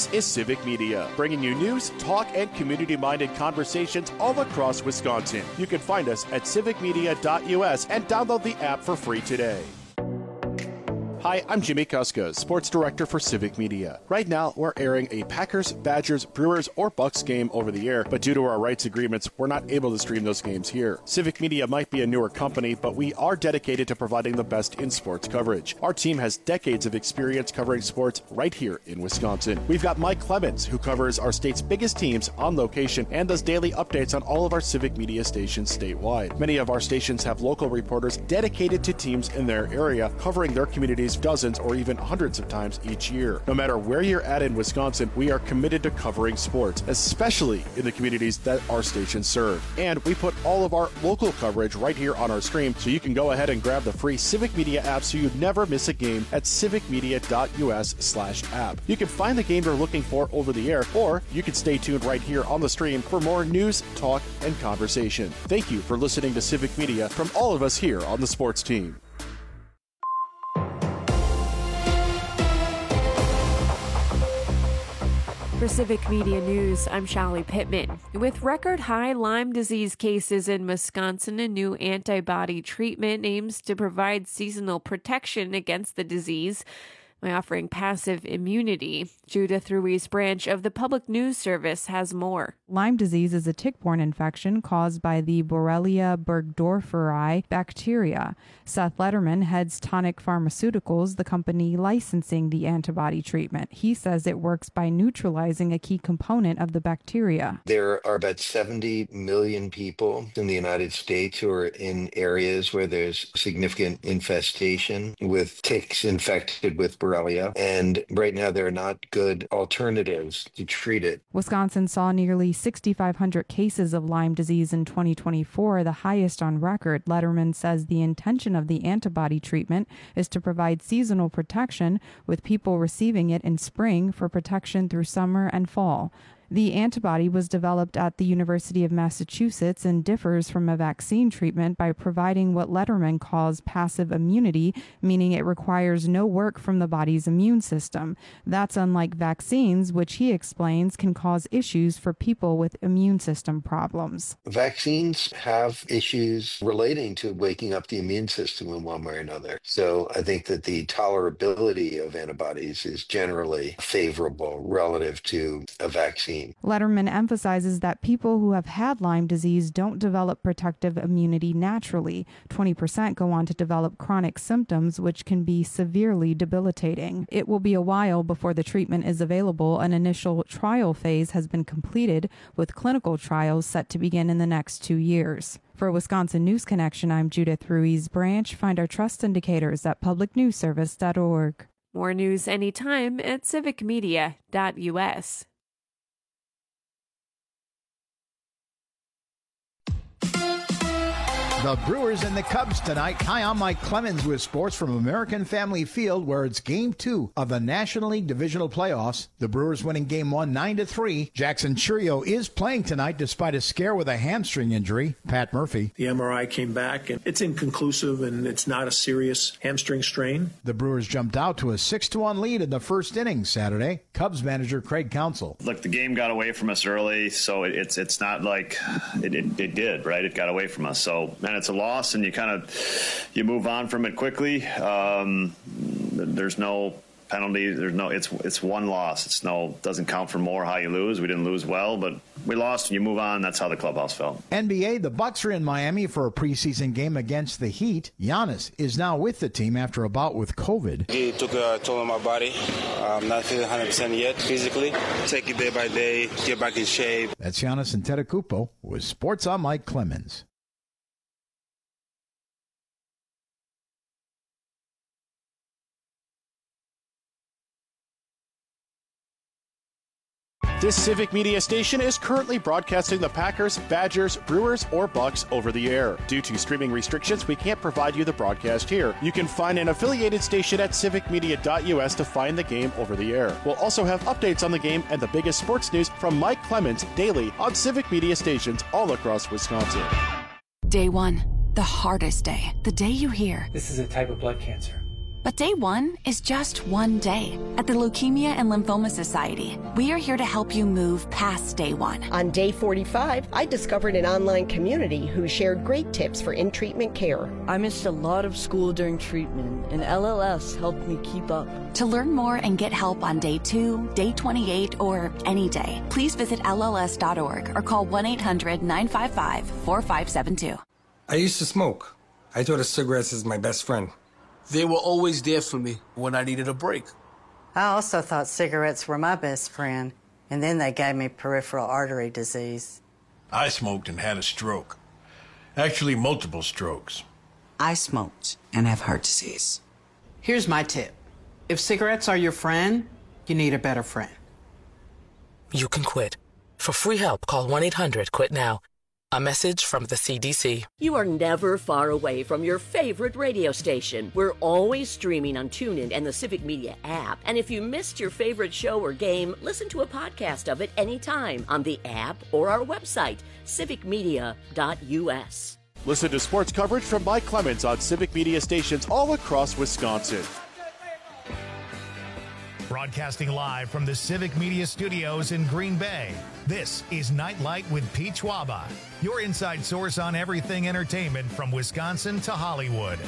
This is Civic Media, bringing you news, talk, and community-minded conversations all across Wisconsin. You can find us at civicmedia.us and download the app for free today. Hi, I'm Jimmy Kuska, Sports Director for Civic Media. Right now, we're airing a Packers, Badgers, Brewers, or Bucks game over the air, but due to our rights agreements, we're not able to stream those games here. Civic Media might be a newer company, but we are dedicated to providing the best in sports coverage. Our team has decades of experience covering sports right here in Wisconsin. We've got Mike Clemens, who covers our state's biggest teams on location and does daily updates on all of our Civic Media stations statewide. Many of our stations have local reporters dedicated to teams in their area, covering their communities dozens or even hundreds of times each year. No matter where you're at in Wisconsin, we are committed to covering sports, especially in the communities that our stations serve. And we put all of our local coverage right here on our stream, so you can go ahead and grab the free Civic Media app so you never miss a game at civicmedia.us/app. You can find the game you're looking for over the air, or you can stay tuned right here on the stream for more news, talk, and conversation. Thank you for listening to Civic Media from all of us here on the sports team. For Civic Media News, I'm Shallie Pittman. With record high Lyme disease cases in Wisconsin, a new antibody treatment aims to provide seasonal protection against the disease by offering passive immunity. Judith Ruiz Branch of the Public News Service has more. Lyme disease is a tick-borne infection caused by the Borrelia burgdorferi bacteria. Seth Letterman heads Tonic Pharmaceuticals, the company licensing the antibody treatment. He says it works by neutralizing a key component of the bacteria. There are about 70 million people in the United States who are in areas where there's significant infestation with ticks infected with Borrelia, and right now there are not good alternatives to treat it. Wisconsin saw nearly 6,500 cases of Lyme disease in 2024, the highest on record. Letterman says the intention of the antibody treatment is to provide seasonal protection, with people receiving it in spring for protection through summer and fall. The antibody was developed at the University of Massachusetts and differs from a vaccine treatment by providing what Letterman calls passive immunity, meaning it requires no work from the body's immune system. That's unlike vaccines, which he explains can cause issues for people with immune system problems. Vaccines have issues relating to waking up the immune system in one way or another. So I think that the tolerability of antibodies is generally favorable relative to a vaccine. Letterman emphasizes that people who have had Lyme disease don't develop protective immunity naturally. 20% go on to develop chronic symptoms, which can be severely debilitating. It will be a while before the treatment is available. An initial trial phase has been completed, with clinical trials set to begin in the next 2 years. For Wisconsin News Connection, I'm Judith Ruiz Branch. Find our trust indicators at publicnewsservice.org. More news anytime at civicmedia.us. The Brewers and the Cubs tonight. Hi, I'm Mike Clemens with sports from American Family Field, where it's Game 2 of the National League Divisional Playoffs. The Brewers winning Game 1 9-3. Jackson Chourio is playing tonight despite a scare with a hamstring injury. Pat Murphy. The MRI came back, and it's inconclusive, and it's not a serious hamstring strain. The Brewers jumped out to a 6-1 lead in the first inning Saturday. Cubs manager Craig Counsell. Look, the game got away from us early, so it's not like it did, right? It got away from us. So, and it's a loss, and you move on from it quickly. There's no penalty. It's one loss. Doesn't count for more how you lose. We didn't lose well, but we lost and you move on. That's how the clubhouse felt. NBA, the Bucks are in Miami for a preseason game against the Heat. Giannis is now with the team after a bout with COVID. He took a toll on my body. I'm not feeling 100% yet physically. Take it day by day, get back in shape. That's Giannis Antetokounmpo with Sports. I'm Mike Clemens. This Civic Media station is currently broadcasting the Packers, Badgers, Brewers, or Bucks over the air. Due to streaming restrictions, we can't provide you the broadcast here. You can find an affiliated station at civicmedia.us to find the game over the air. We'll also have updates on the game and the biggest sports news from Mike Clemens daily on Civic Media stations all across Wisconsin. Day one, the hardest day. The day you hear, "This is a type of blood cancer." But day one is just one day. At the Leukemia and Lymphoma Society, we are here to help you move past day one. On day 45, I discovered an online community who shared great tips for in-treatment care. I missed a lot of school during treatment, and LLS helped me keep up. To learn more and get help on day 2, day 28, or any day, please visit LLS.org or call 1-800-955-4572. I used to smoke. I thought of cigarettes as my best friend. They were always there for me when I needed a break. I also thought cigarettes were my best friend, and then they gave me peripheral artery disease. I smoked and had a stroke. Actually, multiple strokes. I smoked and have heart disease. Here's my tip. If cigarettes are your friend, you need a better friend. You can quit. For free help, call 1-800-QUIT-NOW. A message from the CDC. You are never far away from your favorite radio station. We're always streaming on TuneIn and the Civic Media app. And if you missed your favorite show or game, listen to a podcast of it anytime on the app or our website, civicmedia.us. Listen to sports coverage from Mike Clemens on Civic Media stations all across Wisconsin. Broadcasting live from the Civic Media Studios in Green Bay, this is Nightlight with Pete Schwaba, your inside source on everything entertainment from Wisconsin to Hollywood.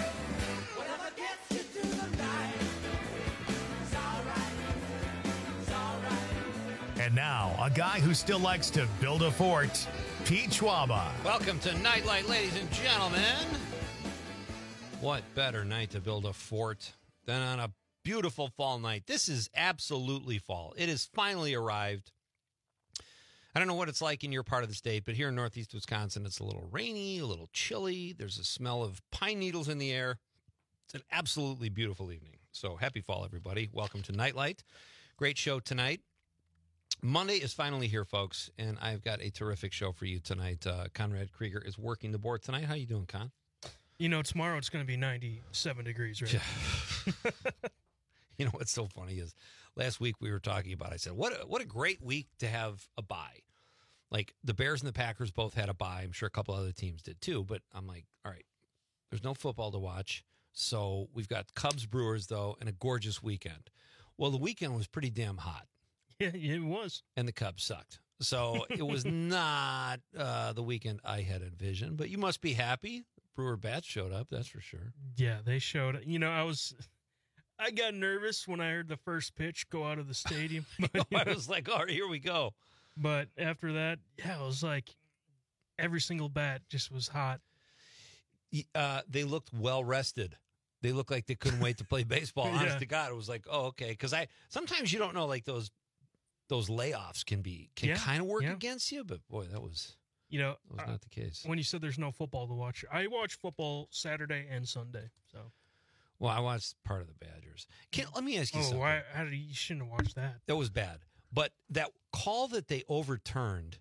And now, a guy who still likes to build a fort, Pete Schwaba. Welcome to Nightlight, ladies and gentlemen. What better night to build a fort than on a beautiful fall night. This is absolutely fall. It has finally arrived. I don't know what it's like in your part of the state, but here in northeast Wisconsin, it's a little rainy, a little chilly. There's a smell of pine needles in the air. It's an absolutely beautiful evening. So happy fall, everybody. Welcome to Nightlight. Great show tonight. Monday is finally here, folks, and I've got a terrific show for you tonight. Conrad Krieger is working the board tonight. How you doing, Con? You know, tomorrow it's going to be 97 degrees, right? You know what's so funny is last week we were talking about, I said, what a great week to have a bye. Like the Bears and the Packers both had a bye. I'm sure a couple other teams did too, but I'm like, all right, there's no football to watch. So we've got Cubs Brewers, though, and a gorgeous weekend. Well, the weekend was pretty damn hot. Yeah, it was. And the Cubs sucked. So it was not the weekend I had envisioned, but you must be happy. Brewer Bats showed up, that's for sure. Yeah, they showed up. You know, I got nervous when I heard the first pitch go out of the stadium. But, I was like, all right, here we go. But after that, yeah, it was like every single bat just was hot. They looked well-rested. They looked like they couldn't wait to play baseball. Yeah. Honest to God, it was like, oh, okay. Because sometimes you don't know, like those layoffs can kind of work against you. But, boy, that was not the case. When you said there's no football to watch, I watch football Saturday and Sunday, so. Well, I watched part of the Badgers. Let me ask you something. You shouldn't have watched that. That was bad. But that call that they overturned,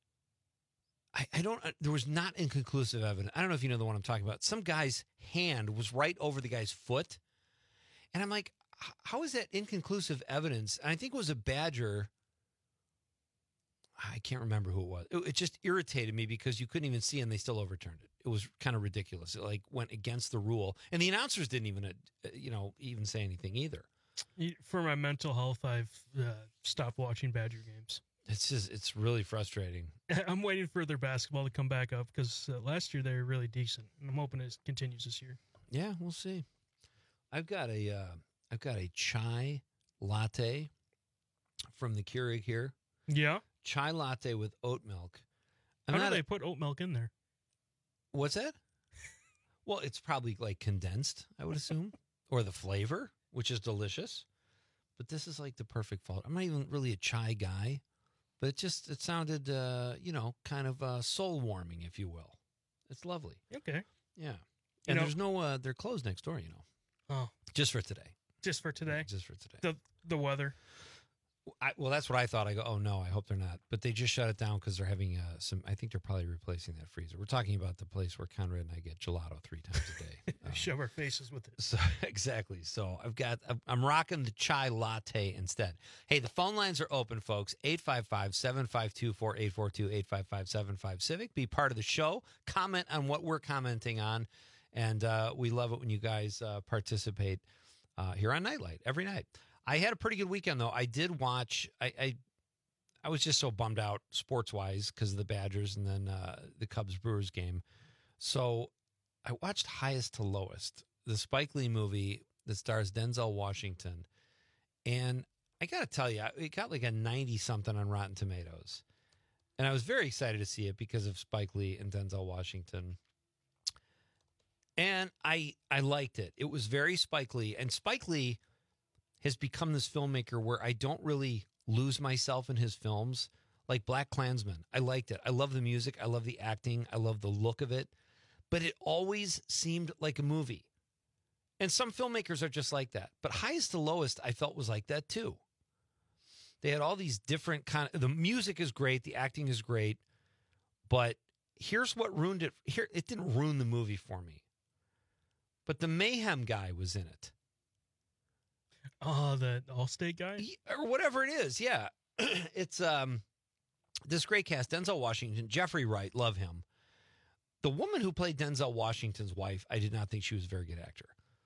there was not inconclusive evidence. I don't know if you know the one I'm talking about. Some guy's hand was right over the guy's foot. And I'm like, how is that inconclusive evidence? And I think it was a Badger. I can't remember who it was. It just irritated me because you couldn't even see and they still overturned it. It was kind of ridiculous. It went against the rule. And the announcers didn't even say anything either. For my mental health, I've stopped watching Badger games. It's really frustrating. I'm waiting for their basketball to come back up because last year they were really decent. And I'm hoping it continues this year. Yeah, we'll see. I've got a chai latte from the Keurig here. Yeah. Chai latte with oat milk. How do they put oat milk in there? What's that? Well, it's probably like condensed, I would assume, or the flavor, which is delicious. But this is like the perfect fall. I'm not even really a chai guy, but it sounded, kind of soul warming, if you will. It's lovely. Okay. Yeah. And there's no, they're closed next door, Oh. Just for today. Just for today? Just for today. The weather. Well, that's what I thought. I go, oh, no, I hope they're not. But they just shut it down because they're having I think they're probably replacing that freezer. We're talking about the place where Conrad and I get gelato 3 times a day. Shove our faces with it. So, exactly. So I'm rocking the chai latte instead. Hey, the phone lines are open, folks. 855-752-4842, 855-75-CIVIC. Be part of the show. Comment on what we're commenting on. And we love it when you guys participate. here on Nightlight every night. I had a pretty good weekend, though. I did watch. I was just so bummed out sports-wise because of the Badgers and then the Cubs-Brewers game. So I watched Highest to Lowest, the Spike Lee movie that stars Denzel Washington. And I got to tell you, it got like a 90-something on Rotten Tomatoes. And I was very excited to see it because of Spike Lee and Denzel Washington. And I liked it. It was very Spike Lee. And Spike Lee has become this filmmaker where I don't really lose myself in his films. Like Black Klansman. I liked it. I love the music. I love the acting. I love the look of it. But it always seemed like a movie. And some filmmakers are just like that. But Highest to Lowest, I felt was like that too. They had all these different the music is great, the acting is great, but here's what ruined it. It didn't ruin the movie for me. But the Mayhem guy was in it. Oh, the Allstate guy? Or whatever it is, yeah. It's this great cast, Denzel Washington, Jeffrey Wright, love him. The woman who played Denzel Washington's wife, I did not think she was a very good actor.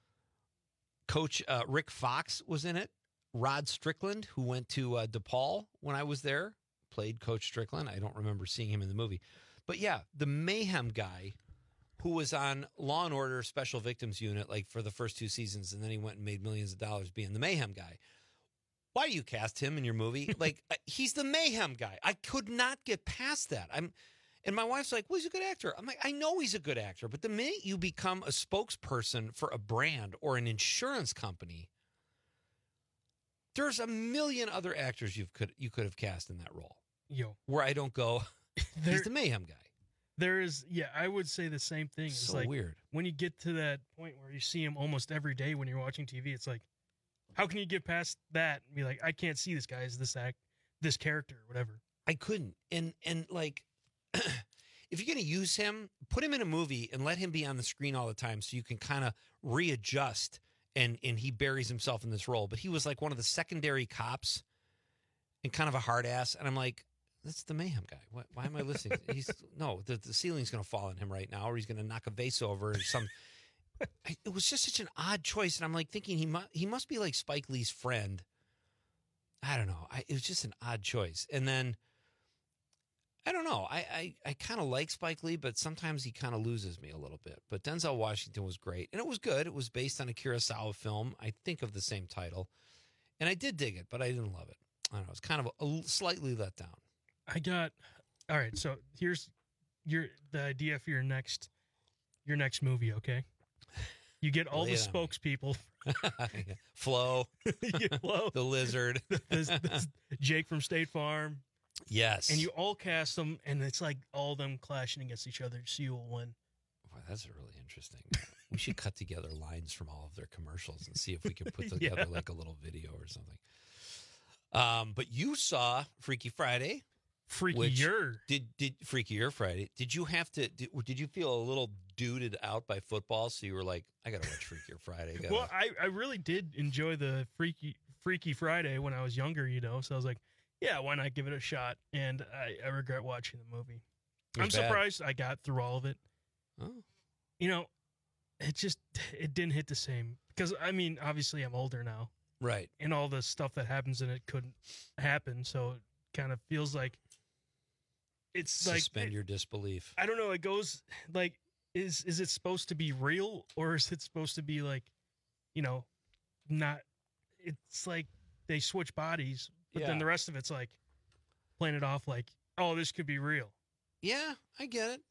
Coach Rick Fox was in it. Rod Strickland, who went to DePaul when I was there, played Coach Strickland. I don't remember seeing him in the movie. But yeah, the Mayhem guy who was on Law & Order Special Victims Unit like for the first 2 seasons, and then he went and made millions of dollars being the Mayhem guy. Why do you cast him in your movie? Like, he's the Mayhem guy. I could not get past that. And my wife's like, well, he's a good actor. I'm like, I know he's a good actor, but the minute you become a spokesperson for a brand or an insurance company, there's a million other actors you could have cast in that role. Where I don't go, he's the Mayhem guy. There is, I would say the same thing. It's so like weird. When you get to that point where you see him almost every day when you're watching TV, it's like, how can you get past that and be like, I can't see this guy as this character or whatever. I couldn't. And like, if you're going to use him, put him in a movie and let him be on the screen all the time so you can kind of readjust and he buries himself in this role. But he was like one of the secondary cops and kind of a hard ass. And I'm like, that's the Mayhem guy. Why am I listening? The ceiling's going to fall on him right now, or he's going to knock a vase over or some. It was just such an odd choice. And I'm like thinking he must be like Spike Lee's friend. I don't know. It was just an odd choice. And then, I don't know. I kind of like Spike Lee, but sometimes he kind of loses me a little bit. But Denzel Washington was great, and it was good. It was based on a Kurosawa film, I think of the same title. And I did dig it, but I didn't love it. I don't know. It's kind of a slightly let down. All right, so here's the idea for your next movie, okay? You get all the spokespeople. Flo. Flo. The Lizard. this Jake from State Farm. Yes. And you all cast them, and it's like all of them clashing against each other, so you will win. Wow, that's really interesting. We should cut together lines from all of their commercials and see if we can put together like a little video or something. But you saw Freaky Friday. Freakier. Freakier Friday. Did you have to? Did you feel a little duded out by football? So you were like, I gotta watch Freakier Friday. Well, I really did enjoy the Freaky Friday when I was younger, So I was like, yeah, why not give it a shot? And I regret watching the movie. I'm surprised I got through all of it. Oh. It didn't hit the same. Because, obviously I'm older now. Right. And all the stuff that happens in it couldn't happen. So it kind of feels like it's Suspend your disbelief. I don't know. It goes like, is it supposed to be real? Or is it supposed to be like, not, it's like they switch bodies. But then the rest of it's like playing it off like, oh, this could be real. Yeah, I get it.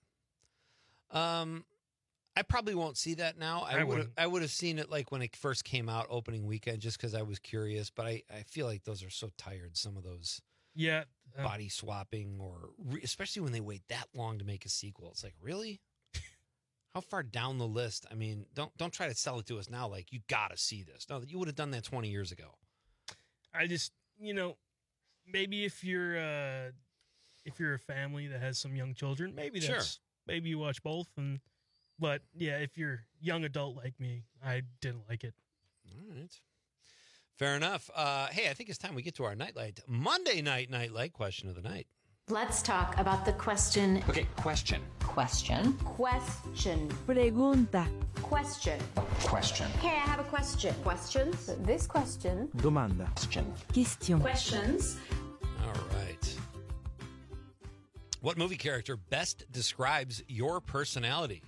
I probably won't see that now. I would have seen it like when it first came out opening weekend just because I was curious. But I feel like those are so tired, some of those body swapping or especially when they wait that long to make a sequel. It's like, really? How far down the list? Don't try to sell it to us now like you got to see this. No, you would have done that 20 years ago. I just, maybe if you're a family that has some young children, maybe you watch both. But yeah, if you're young adult like me, I didn't like it. All right. Fair enough. Hey, I think it's time we get to our Monday night Nightlight question of the night. Let's talk about the question. Okay, question. question. Question. Pregunta. Question. Question. Okay, I have a question. Questions? This question. Domanda. Question. Questions. All right. What movie character best describes your personality?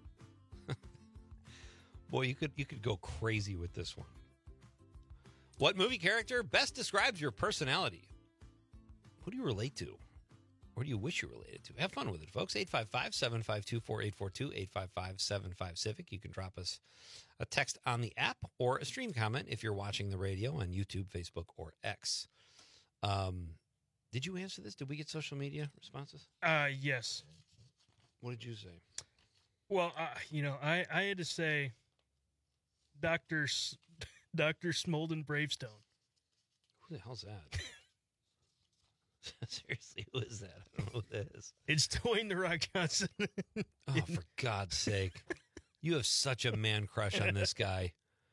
Boy, you could go crazy with this one. What movie character best describes your personality? Who do you relate to? Or do you wish you related to? Have fun with it, folks. 855-752-4842, 855-75-CIVIC. You can drop us a text on the app or a stream comment if you're watching the radio on YouTube, Facebook, or X. Did you answer this? Did we get social media responses? Yes. What did you say? Well, I had to say Dr. Smolden Bravestone. Who the hell's that? Seriously, who is that? I don't know who that is. It's Dwayne The Rock Johnson. Oh, for God's sake. You have such a man crush on this guy.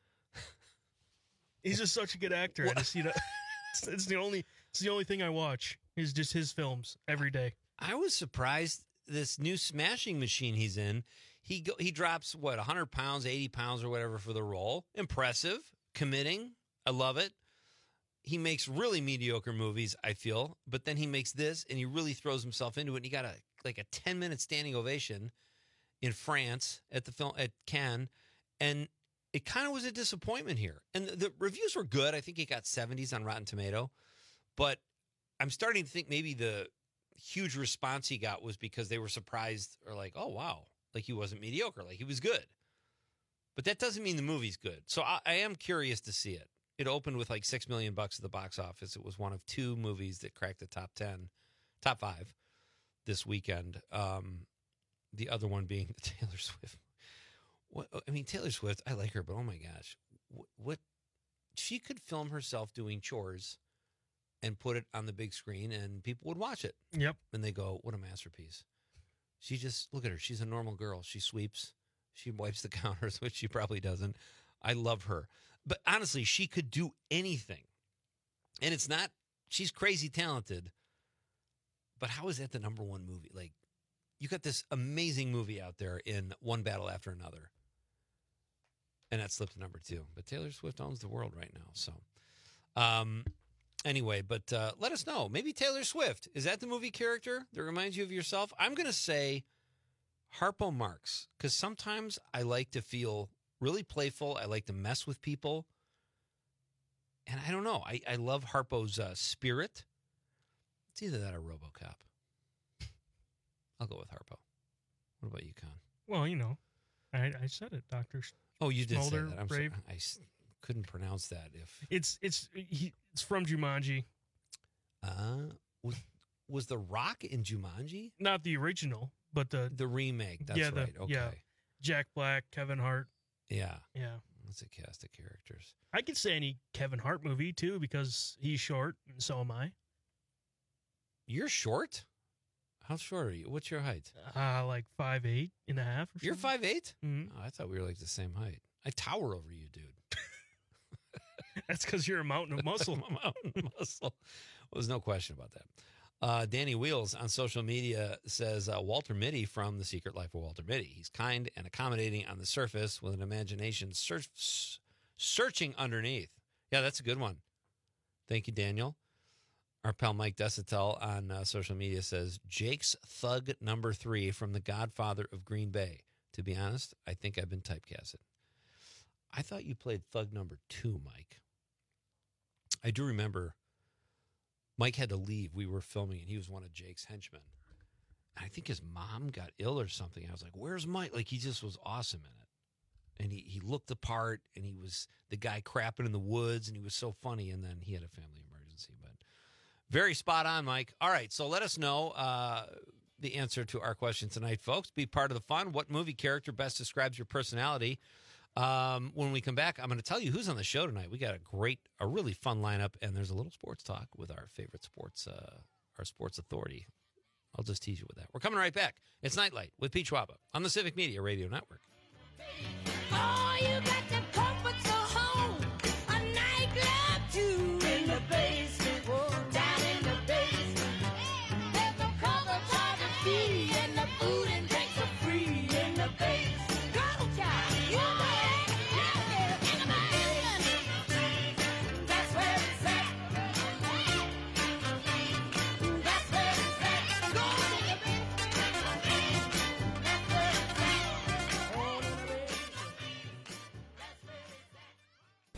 He's just such a good actor. I just, it's the only thing I watch is just his films every day. I was surprised this new Smashing Machine he's in. He drops, 100 pounds, 80 pounds or whatever for the role. Impressive. Committing. I love it. He makes really mediocre movies, I feel, but then he makes this and he really throws himself into it. And he got a 10-minute standing ovation in France at Cannes, and it kind of was a disappointment here. And the reviews were good. I think he got 70s on Rotten Tomato, but I'm starting to think maybe the huge response he got was because they were surprised or like, oh wow, like he wasn't mediocre, like he was good. But that doesn't mean the movie's good. So I am curious to see it. It opened with like $6 million at the box office. It was one of two movies that cracked the top 5 this weekend. The other one being Taylor Swift. Taylor Swift, I like her, but oh my gosh, what she could film herself doing chores and put it on the big screen, and people would watch it. Yep, and they go, "What a masterpiece!" She just look at her. She's a normal girl. She sweeps. She wipes the counters, which she probably doesn't. I love her. But honestly, she could do anything. And it's not, she's crazy talented. But how is that the number one movie? Like, you got this amazing movie out there in one battle after another. And that slipped to number 2. But Taylor Swift owns the world right now. So, anyway, but let us know. Maybe Taylor Swift. Is that the movie character that reminds you of yourself? I'm going to say Harpo Marx. Because sometimes I like to feel really playful. I like to mess with people. And I don't know. I love Harpo's spirit. It's either that or RoboCop. I'll go with Harpo. What about you, Con? Well, I said it, Dr. Oh, you did Smolder, say that. I'm Brave. sorry. I couldn't pronounce that. It's from Jumanji. Was The Rock in Jumanji? Not the original, but the remake. That's right. Okay. Yeah. Jack Black, Kevin Hart. Yeah. Yeah. That's a cast of characters. I could say any Kevin Hart movie, too, because he's short, and so am I. You're short? How short are you? What's your height? Like 5'8" and a half or something. You're 5'8"? Mm-hmm. Oh, I thought we were like the same height. I tower over you, dude. That's because you're a mountain of muscle. I'm a mountain of muscle. Well, there's no question about that. Danny Wheels on social media says Walter Mitty from The Secret Life of Walter Mitty. He's kind and accommodating on the surface with an imagination searching underneath. Yeah, that's a good one. Thank you, Daniel. Our pal Mike Desatel on social media says Jake's thug number 3 from The Godfather of Green Bay. To be honest, I think I've been typecasted. I thought you played thug number 2, Mike. I do remember Mike had to leave. We were filming, and he was one of Jake's henchmen. And I think his mom got ill or something. I was like, where's Mike? Like, he just was awesome in it. And he looked the part, and he was the guy crapping in the woods, and he was so funny. And then he had a family emergency. But very spot on, Mike. All right, so let us know the answer to our question tonight, folks. Be part of the fun. What movie character best describes your personality? When we come back, I'm going to tell you who's on the show tonight. We got a really fun lineup, and there's a little sports talk with our favorite sports, our sports authority. I'll just tease you with that. We're coming right back. It's Nightlight with Pete Schwaba on the Civic Media Radio Network. Oh, you got the comforts of home, a nightclub too, in the basement, down in the basement. There's no cover for the fee and the food and drink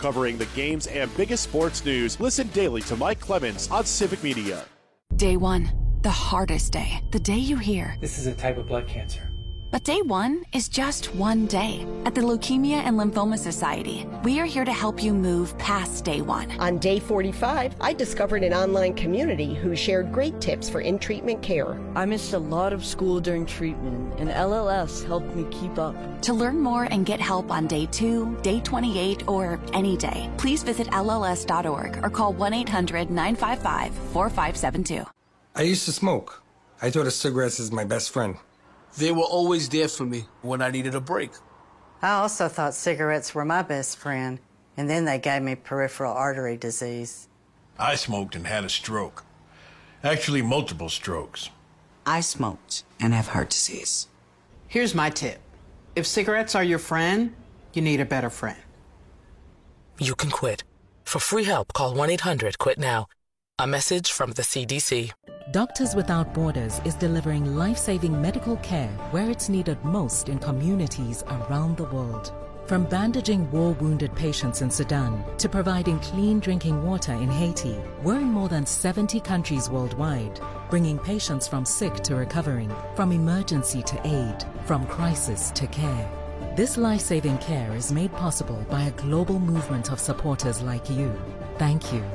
covering the games and biggest sports news. Listen daily to Mike Clemens on Civic Media. Day 1, the hardest day. The day you hear, "This is a type of blood cancer." but day 1 is just one day. At the Leukemia and Lymphoma Society, we are here to help you move past day 1. On day 45, I discovered an online community who shared great tips for in-treatment care. I missed a lot of school during treatment, and LLS helped me keep up. To learn more and get help on day 2, day 28, or any day, please visit LLS.org or call 1-800-955-4572. I used to smoke. I thought of cigarettes as my best friend. They were always there for me when I needed a break. I also thought cigarettes were my best friend, and then they gave me peripheral artery disease. I smoked and had a stroke. Actually, multiple strokes. I smoked and have heart disease. Here's my tip. If cigarettes are your friend, you need a better friend. You can quit. For free help, call 1-800-QUIT-NOW. A message from the CDC. Doctors Without Borders is delivering life-saving medical care where it's needed most in communities around the world. From bandaging war-wounded patients in Sudan to providing clean drinking water in Haiti, we're in more than 70 countries worldwide, bringing patients from sick to recovering, from emergency to aid, from crisis to care. This life-saving care is made possible by a global movement of supporters like you. Thank you.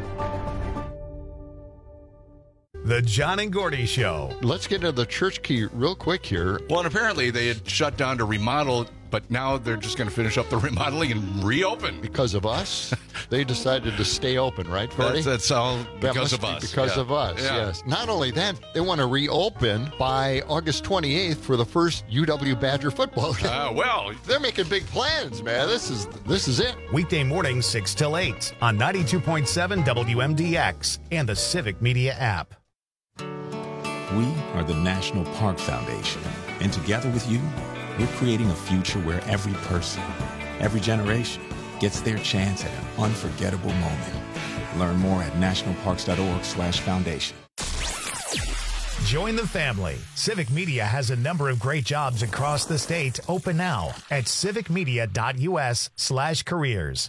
The John and Gordy Show. Let's get into the church key real quick here. Well, and apparently they had shut down to remodel, but now they're just going to finish up the remodeling and reopen. Because of us, they decided to stay open, right, Gordy? That's all because of us. Because of us, yes. Not only that, they want to reopen by August 28th for the first UW Badger football game. Well, they're making big plans, man. This is it. Weekday mornings 6 till 8 on 92.7 WMDX and the Civic Media app. We are the National Park Foundation, and together with you, we're creating a future where every person, every generation, gets their chance at an unforgettable moment. Learn more at nationalparks.org/foundation. Join the family. Civic Media has a number of great jobs across the state open now at civicmedia.us/careers.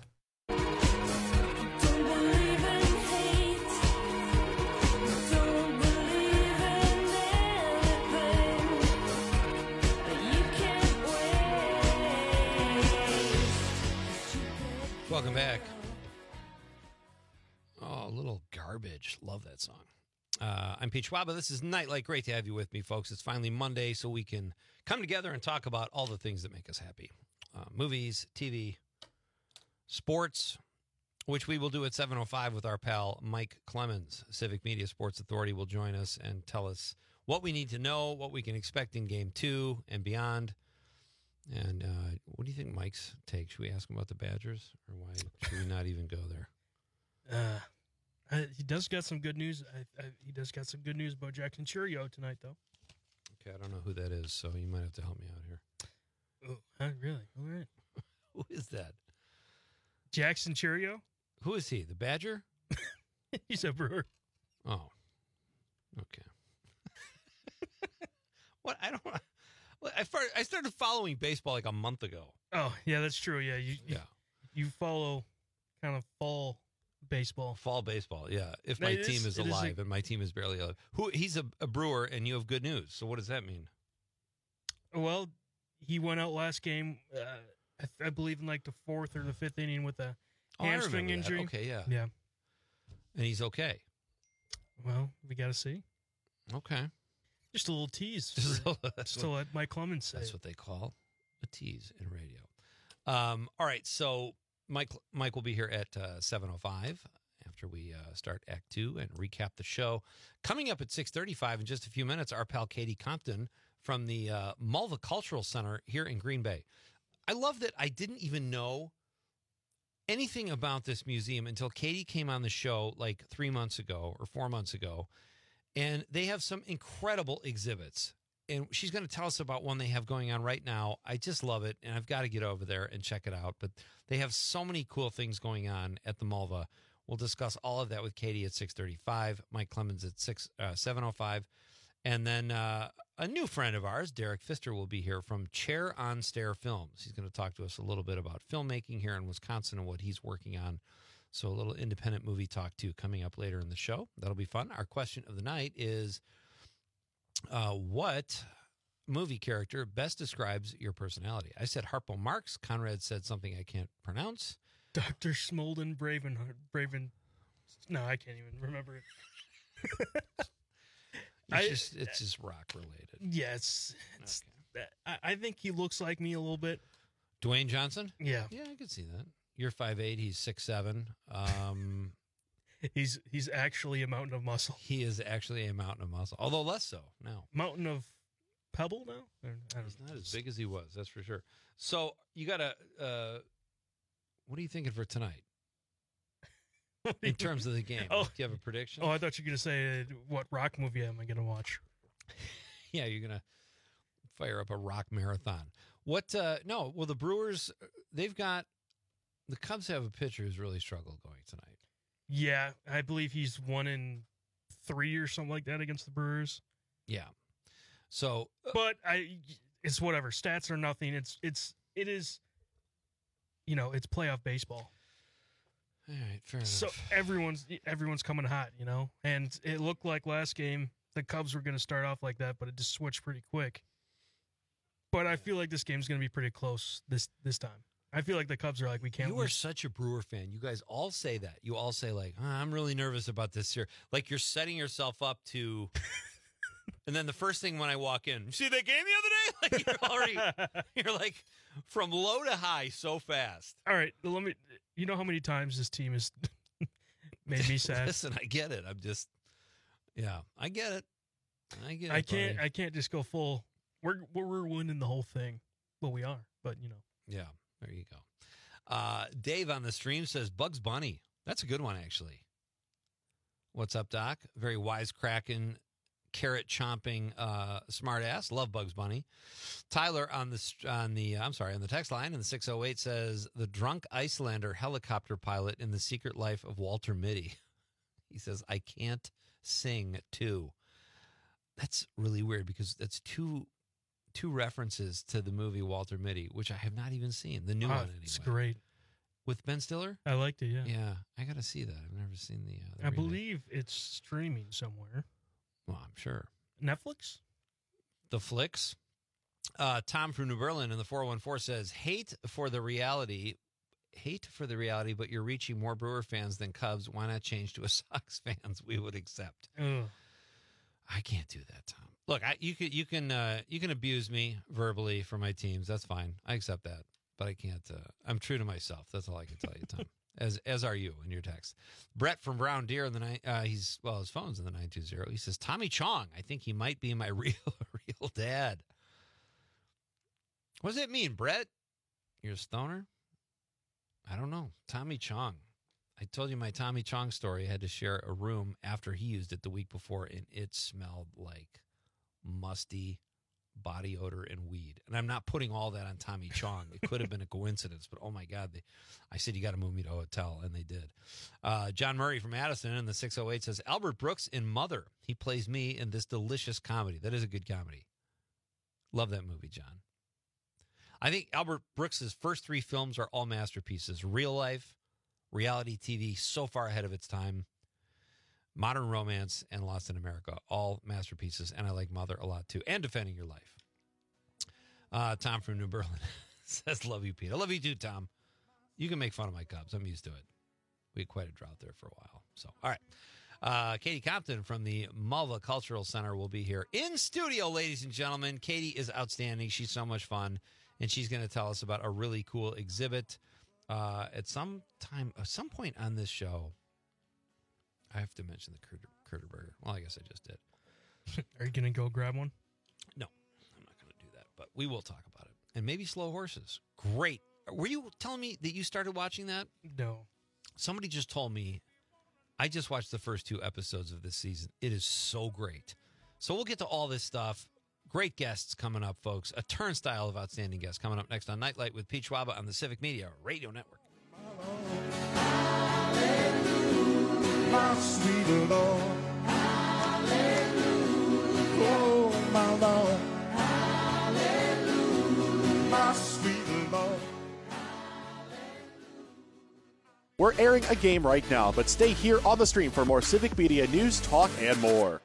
Welcome back. Oh, a little garbage. Love that song. I'm Pete Schwaba. This is Nightlight. Great to have you with me, folks. It's finally Monday, so we can come together and talk about all the things that make us happy. Movies, TV, sports, which we will do at 7:05 with our pal Mike Clemens. Civic Media Sports Authority will join us and tell us what we need to know, what we can expect in Game 2 and beyond. And what do you think Mike's take? Should we ask him about the Badgers, or why should we not even go there? He does got some good news. He does got some good news about Jackson Churio tonight, though. Okay, I don't know who that is, so you might have to help me out here. Oh, really? All right. Who is that? Jackson Churio? Who is he? The Badger? He's a Brewer. Oh, okay. What? I don't. I started following baseball like a month ago. Oh, yeah, that's true. Yeah, you follow kind of fall baseball. Fall baseball, yeah. If my team is alive, and my team is barely alive. He's a Brewer, and you have good news. So what does that mean? Well, he went out last game, I believe in like the 4th or the 5th inning with a hamstring injury. Okay, yeah. Yeah. And he's okay. Well, we got to see. Okay. Just a little tease. Just to let Mike Clemens say. That's what they call a tease in radio. All right, so Mike will be here at 7:05 after we start Act 2 and recap the show. Coming up at 6:35 in just a few minutes, our pal Katie Compton from the Mulva Cultural Center here in Green Bay. I love that I didn't even know anything about this museum until Katie came on the show like 3 months ago or 4 months ago. And they have some incredible exhibits. And she's going to tell us about one they have going on right now. I just love it, and I've got to get over there and check it out. But they have so many cool things going on at the Mulva. We'll discuss all of that with Katie at 6:35, Mike Clemens at 7:05, And then a new friend of ours, Derek Pfister, will be here from Chair on Stair Films. He's going to talk to us a little bit about filmmaking here in Wisconsin and what he's working on. So a little independent movie talk, too, coming up later in the show. That'll be fun. Our question of the night is, what movie character best describes your personality? I said Harpo Marx. Conrad said something I can't pronounce. Dr. Smolden Braven. No, I can't even remember it. It's just rock related. Yes. Okay. I think he looks like me a little bit. Dwayne Johnson? Yeah. Yeah, I could see that. You're 5'8", he's 6'7". He's actually a mountain of muscle. He is actually a mountain of muscle, although less so now. Mountain of pebble now? He's not as big as he was, that's for sure. So you got to, what are you thinking for tonight? In terms of the game, do you have a prediction? Oh, I thought you were going to say, what rock movie am I going to watch? Yeah, you're going to fire up a rock marathon. What? No, well, the Brewers, the Cubs have a pitcher who's really struggled going tonight. Yeah, I believe he's 1-3 or something like that against the Brewers. Yeah. So, but it's whatever. Stats are nothing. It is, it's playoff baseball. All right, fair enough. So everyone's coming hot, and it looked like last game the Cubs were going to start off like that, but it just switched pretty quick. But I feel like this game's going to be pretty close this time. I feel like the Cubs are like, we can't. You lose. are such a Brewer fan. You guys all say that. You all say like, I'm really nervous about this here. Like you're setting yourself up to. And then the first thing when I walk in, see that game the other day? Like you're like from low to high so fast. All right, you know how many times this team has made me sad? Listen, I get it. I get it. I can't just go full. We're winning the whole thing. Well, we are, but Yeah, there you go. Dave on the stream says Bugs Bunny. That's a good one, actually. What's up, Doc? Very wisecracking, carrot chomping, smart ass. Love Bugs Bunny. Tyler on the text line in the 608 says the drunk Icelander helicopter pilot in The Secret Life of Walter Mitty. He says, I can't sing too. That's really weird because that's two references to the movie Walter Mitty, which I have not even seen. The new one, anyway. It's great. With Ben Stiller? I liked it, yeah. Yeah, I got to see that. I've never seen the I believe it's streaming somewhere. Well, I'm sure. Netflix? The Flicks. Tom from New Berlin in the 414 says, hate for the reality, but you're reaching more Brewer fans than Cubs. Why not change to a Sox fans we would accept? Ugh. I can't do that, Tom. Look, you can abuse me verbally for my teams. That's fine. I accept that, but I can't. I'm true to myself. That's all I can tell you, Tom. As are you in your text. Brett from Brown Deer in the his phone's in the 920. He says Tommy Chong. I think he might be my real dad. What does that mean, Brett? You're a stoner? I don't know. Tommy Chong. I told you my Tommy Chong story. I had to share a room after he used it the week before, and it smelled like musty body odor and weed. And I'm not putting all that on Tommy Chong. It could have been a coincidence, but oh my God. I said, you got to move me to a hotel, and they did. John Murray from Addison in the 608 says, Albert Brooks in Mother. He plays me in this delicious comedy. That is a good comedy. Love that movie, John. I think Albert Brooks' first 3 films are all masterpieces. Real Life, reality TV, so far ahead of its time. Modern Romance and Lost in America, all masterpieces. And I like Mother a lot, too. And Defending Your Life. Tom from New Berlin says, love you, Pete. I love you, too, Tom. You can make fun of my Cubs. I'm used to it. We had quite a drought there for a while. So, all right. Katie Compton from the Malva Cultural Center will be here in studio, ladies and gentlemen. Katie is outstanding. She's so much fun. And she's going to tell us about a really cool exhibit at some point on this show. I have to mention the Critter Burger. Well, I guess I just did. Are you going to go grab one? No, I'm not going to do that. But we will talk about it. And maybe Slow Horses. Great. Were you telling me that you started watching that? No. Somebody just told me. I just watched the first 2 episodes of this season. It is so great. So we'll get to all this stuff. Great guests coming up, folks. A turnstile of outstanding guests coming up next on Nightlight with Pete Schwaba on the Civic Media Radio Network. My sweet Lord, hallelujah. We're airing a game right now, but stay here on the stream for more Civic Media news, talk, and more.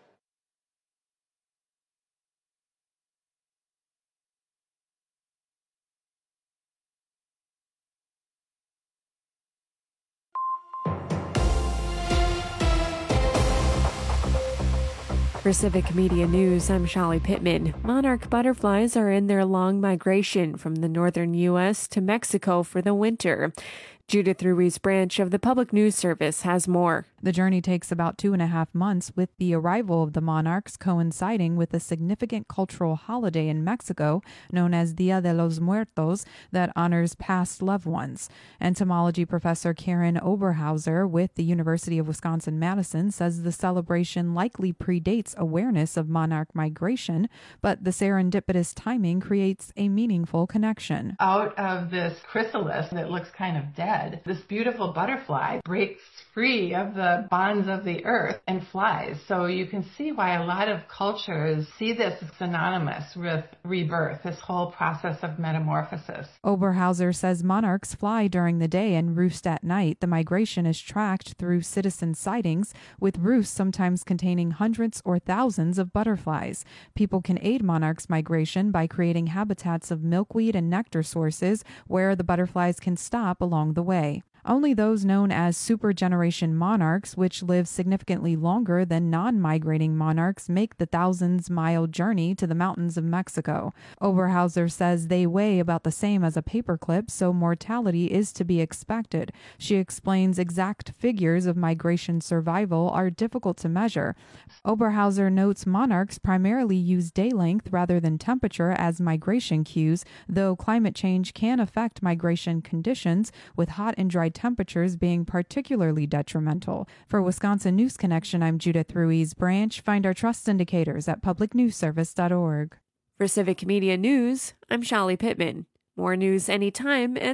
For Civic Media News, I'm Shelly Pittman. Monarch butterflies are in their long migration from the northern U.S. to Mexico for the winter. Judith Ruiz Branch of the Public News Service has more. The journey takes about 2.5 months, with the arrival of the monarchs coinciding with a significant cultural holiday in Mexico known as Dia de los Muertos that honors past loved ones. Entomology professor Karen Oberhauser with the University of Wisconsin-Madison says the celebration likely predates awareness of monarch migration, but the serendipitous timing creates a meaningful connection. Out of this chrysalis that looks kind of dead, this beautiful butterfly breaks free of the bonds of the earth and flies. So you can see why a lot of cultures see this as synonymous with rebirth, this whole process of metamorphosis. Oberhauser says monarchs fly during the day and roost at night. The migration is tracked through citizen sightings, with roosts sometimes containing hundreds or thousands of butterflies. People can aid monarchs' migration by creating habitats of milkweed and nectar sources where the butterflies can stop along the way. Only those known as supergeneration monarchs, which live significantly longer than non-migrating monarchs, make the thousands-mile journey to the mountains of Mexico. Oberhauser says they weigh about the same as a paperclip, so mortality is to be expected. She explains exact figures of migration survival are difficult to measure. Oberhauser notes monarchs primarily use day length rather than temperature as migration cues, though climate change can affect migration conditions, with hot and dry temperatures being particularly detrimental. For Wisconsin News Connection, I'm Judith Ruiz Branch. Find our trust indicators at publicnewsservice.org. For Civic Media News, I'm Shelly Pittman. More news anytime at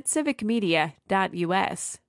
civicmedia.us.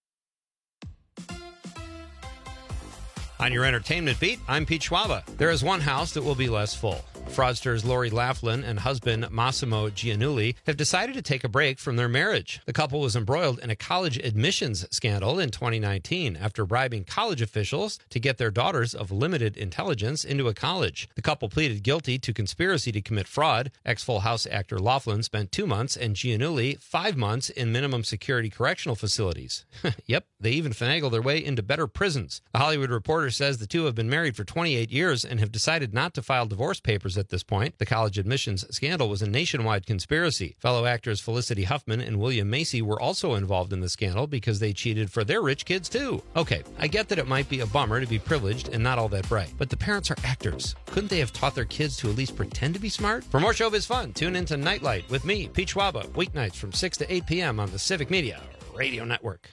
On your entertainment beat, I'm Pete Schwaba. There is one house that will be less full. Fraudsters Lori Laughlin and husband Massimo Giannulli have decided to take a break from their marriage. The couple was embroiled in a college admissions scandal in 2019 after bribing college officials to get their daughters of limited intelligence into a college. The couple pleaded guilty to conspiracy to commit fraud. Ex-Full House actor Laughlin spent 2 months and Giannulli 5 months in minimum security correctional facilities. Yep, they even finagled their way into better prisons. The Hollywood Reporter says the two have been married for 28 years and have decided not to file divorce papers at this point. The college admissions scandal was a nationwide conspiracy. Fellow actors Felicity Huffman and William Macy were also involved in the scandal because they cheated for their rich kids too. Okay, I get that it might be a bummer to be privileged and not all that bright, but the parents are actors. Couldn't they have taught their kids to at least pretend to be smart? For more showbiz fun, tune into Nightlight with me, Pete Schwaba, weeknights from 6 to 8 p.m. on the Civic Media Radio Network.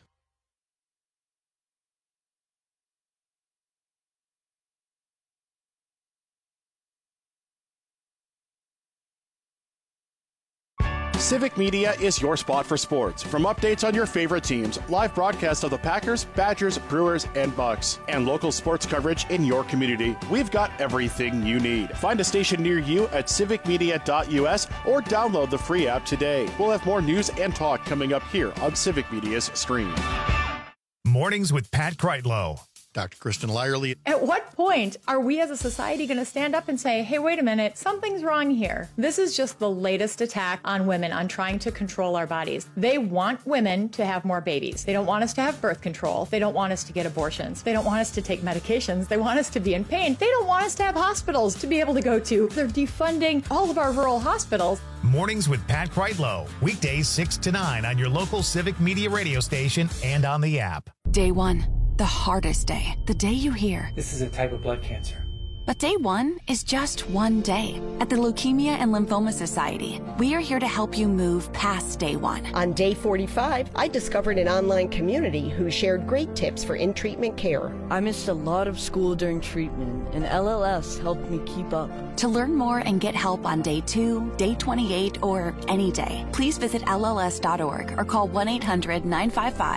Civic Media is your spot for sports. From updates on your favorite teams, live broadcasts of the Packers, Badgers, Brewers, and Bucks, and local sports coverage in your community, we've got everything you need. Find a station near you at civicmedia.us or download the free app today. We'll have more news and talk coming up here on Civic Media's stream. Mornings with Pat Kreitlow. Dr. Kristen Lyerly. At what point are we as a society going to stand up and say, hey, wait a minute, something's wrong here? This is just the latest attack on women, on trying to control our bodies. They want women to have more babies. They don't want us to have birth control. They don't want us to get abortions. They don't want us to take medications. They want us to be in pain. They don't want us to have hospitals to be able to go to. They're defunding all of our rural hospitals. Mornings with Pat Kreitlow. Weekdays 6 to 9 on your local Civic Media radio station and on the app. Day one. The hardest day. The day you hear, this is a type of blood cancer. But day one is just one day. At the Leukemia and Lymphoma Society, we are here to help you move past day one. On day 45, I discovered an online community who shared great tips for in-treatment care. I missed a lot of school during treatment, and LLS helped me keep up. To learn more and get help on day 2, day 28, or any day, please visit LLS.org or call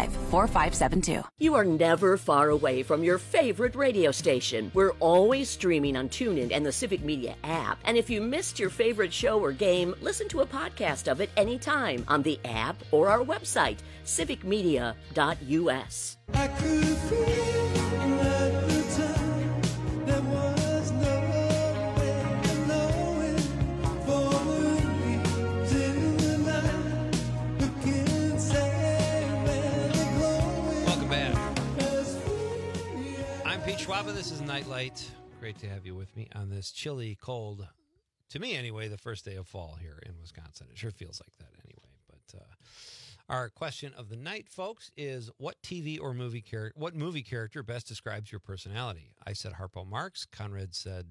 1-800-955-4572. You are never far away from your favorite radio station. We're always streaming streaming on TuneIn and the Civic Media app. And if you missed your favorite show or game, listen to a podcast of it anytime on the app or our website, civicmedia.us. I could feel at the time there was no way of knowing. Falling leaves in the night, looking sad and glowing. Welcome back. I'm Pete Schwaba. This is Nightlight. Great to have you with me on this chilly, cold, to me anyway, the first day of fall here in Wisconsin. It sure feels like that anyway. But our question of the night, folks, is what movie character best describes your personality? I said Harpo Marx. Conrad said,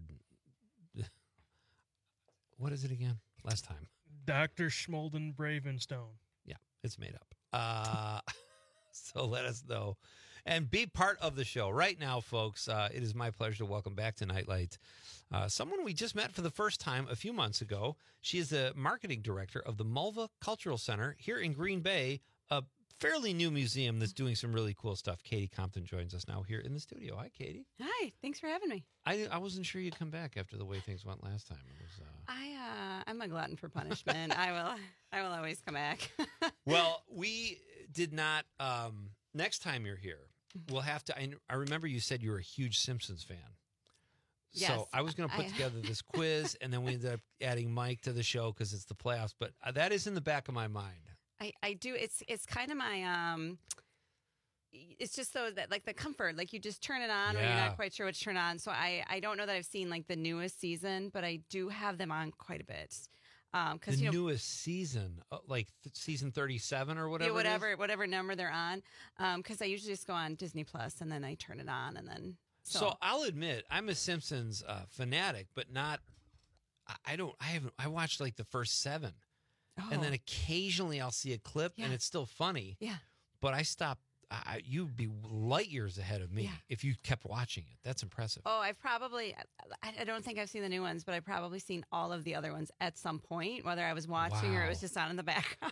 what is it again? Last time. Dr. Schmolden Bravenstone. Yeah, it's made up. So let us know. And be part of the show. Right now, folks, it is my pleasure to welcome back to Nightlight someone we just met for the first time a few months ago. She is the marketing director of the Mulva Cultural Center here in Green Bay, a fairly new museum that's doing some really cool stuff. Katie Compton joins us now here in the studio. Hi, Katie. Hi, thanks for having me. I wasn't sure you'd come back after the way things went last time. It was, I'm a glutton for punishment. I will always come back. Well, we did not. Next time you're here, we'll have to. I remember you said you were a huge Simpsons fan. Yes, so I was going to put together this quiz, and then we ended up adding Mike to the show because it's the playoffs. But that is in the back of my mind. I do. It's kind of my it's just so that like the comfort, like you just turn it on when you're not quite sure what to turn on. So I don't know that I've seen like the newest season, but I do have them on quite a bit. Because the newest season, like season 37 or whatever, whatever number they're on. Because I usually just go on Disney Plus and then I turn it on and then. So I'll admit I'm a Simpsons fanatic, but not. I watched like the first 7, and then occasionally I'll see a clip and it's still funny. Yeah. But I stopped. You'd be light years ahead of me if you kept watching it. That's impressive. Oh, I don't think I've seen the new ones, but I've probably seen all of the other ones at some point, whether I was watching or it was just on in the background.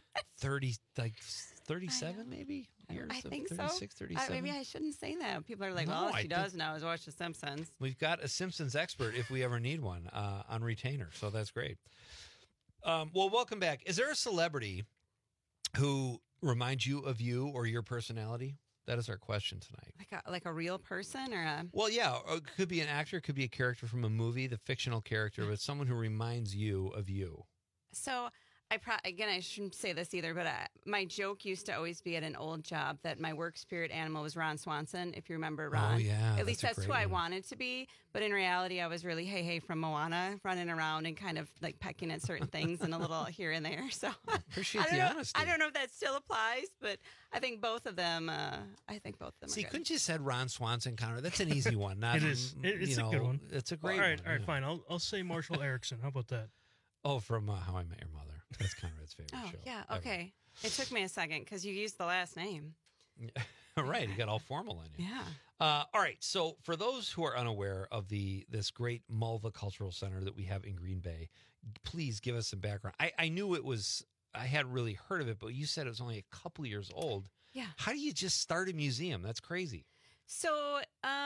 37 maybe? Years I think 36, so. 37? Maybe I shouldn't say that. People are like, No, she does now is watch The Simpsons. We've got a Simpsons expert if we ever need one on retainer, so that's great. Well, welcome back. Is there a celebrity who reminds you of you or your personality? That is our question tonight. Like a real person or a... Well, yeah. It could be an actor, it could be a character from a movie, the fictional character, but someone who reminds you of you. So again, I shouldn't say this either, but my joke used to always be at an old job that my work spirit animal was Ron Swanson, if you remember Ron. Oh, yeah. At least that's who I wanted to be. But in reality, I was really Hey from Moana, running around and kind of like pecking at certain things and a little here and there. So appreciate the honesty. I don't know if that still applies, but I think both of them. See, are good. couldn't you said Ron Swanson, Connor? That's an easy one. Not, It is. It's a good one. It's a great all right, one. All right, fine. I'll say Marshall Erickson. How about that? Oh, from How I Met Your Mother. That's Conrad's favorite show. Yeah, okay. It took me a second because you used the last name. Right, you got all formal in it. Yeah. All right, so for those who are unaware of this great Mulva Cultural Center that we have in Green Bay, please give us some background. I knew I hadn't really heard of it, but you said it was only a couple of years old. Yeah. How do you just start a museum? That's crazy. So,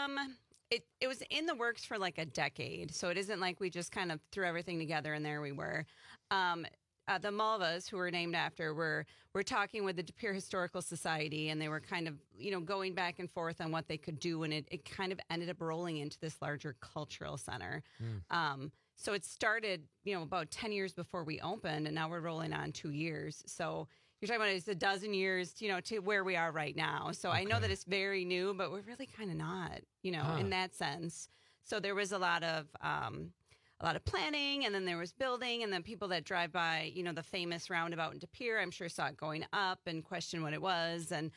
it was in the works for like a decade. So it isn't like we just kind of threw everything together and there we were. The Mulvas, who were named after, were talking with the De Pere Historical Society, and they were kind of, going back and forth on what they could do, and it kind of ended up rolling into this larger cultural center. So it started, about 10 years before we opened, and now we're rolling on 2 years. So you're talking about it's a dozen years, to where we are right now. So I know that it's very new, but we're really kind of not, in that sense. So there was a lot of planning, and then there was building, and then people that drive by, the famous roundabout in De Pere, I'm sure saw it going up and questioned what it was. And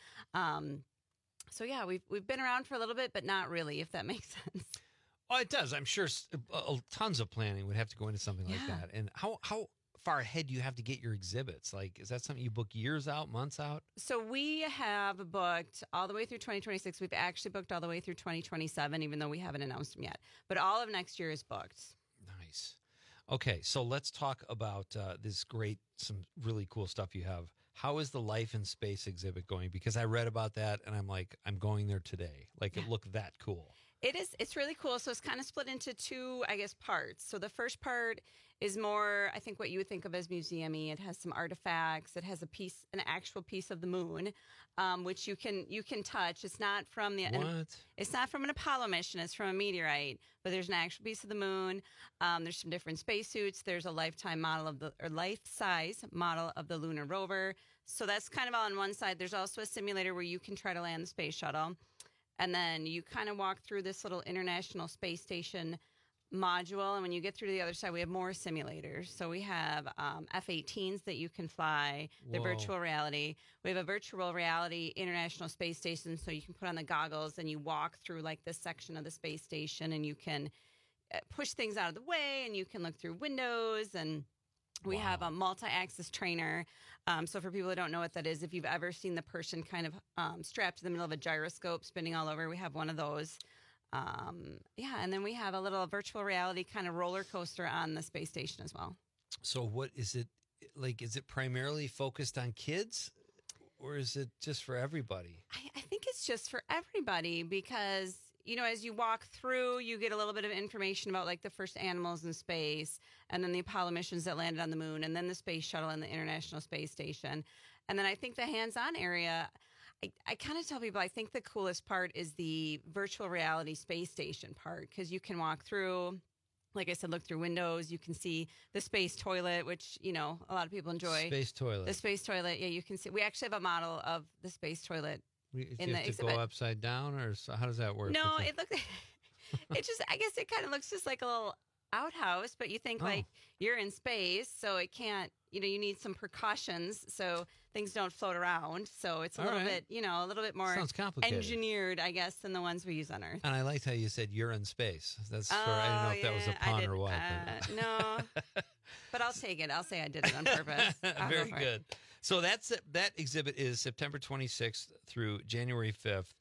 so, yeah, we've been around for a little bit, but not really, if that makes sense. Oh, it does. I'm sure tons of planning would have to go into something like that. And how far ahead do you have to get your exhibits? Like, is that something you book years out, months out? So we have booked all the way through 2026. We've actually booked all the way through 2027, even though we haven't announced them yet. But all of next year is booked. Nice. Okay, so let's talk about some really cool stuff you have. How is the Life in Space exhibit going? Because I read about that, and I'm like, I'm going there today. Like, it looked that cool. It is. It's really cool. So it's kind of split into two, I guess, parts. So the first part is more, I think, what you would think of as museum-y. It has some artifacts. It has an actual piece of the moon, which you can touch. It's not from it's not from an Apollo mission. It's from a meteorite. But there's an actual piece of the moon. There's some different spacesuits. There's a life-size model of the lunar rover. So that's kind of all on one side. There's also a simulator where you can try to land the space shuttle. And then you kind of walk through this little International Space Station module. And when you get through to the other side, we have more simulators. So we have F-18s that you can fly, the virtual reality. We have a virtual reality International Space Station. So you can put on the goggles and you walk through like this section of the space station and you can push things out of the way and you can look through windows. And we have a multi-axis trainer. So for people who don't know what that is, if you've ever seen the person kind of strapped to the middle of a gyroscope spinning all over, we have one of those. And then we have a little virtual reality kind of roller coaster on the space station as well. So what is it like? Is it primarily focused on kids or is it just for everybody? I think it's just for everybody because, you know, as you walk through, you get a little bit of information about like the first animals in space and then the Apollo missions that landed on the moon and then the space shuttle and the International Space Station. And then I think the hands-on area, I kind of tell people I think the coolest part is the virtual reality space station part because you can walk through, like I said, look through windows. You can see the space toilet, which, you know, a lot of people enjoy. Space toilet. The space toilet. Yeah, you can see. We actually have a model of the space toilet. Do you have to go upside down, or how does that work? No, it looks. It just. I guess it kind of looks just like a little outhouse, but you think like you're in space, so it can't. You know, you need some precautions so things don't float around. So it's a little bit, you know, a little bit more sounds complicated, engineered, I guess, than the ones we use on Earth. And I liked how you said you're in space. That's for, I don't know if that was a pun or what. No, but I'll take it. I'll say I did it on purpose. Very good. So that exhibit is September 26th through January 5th.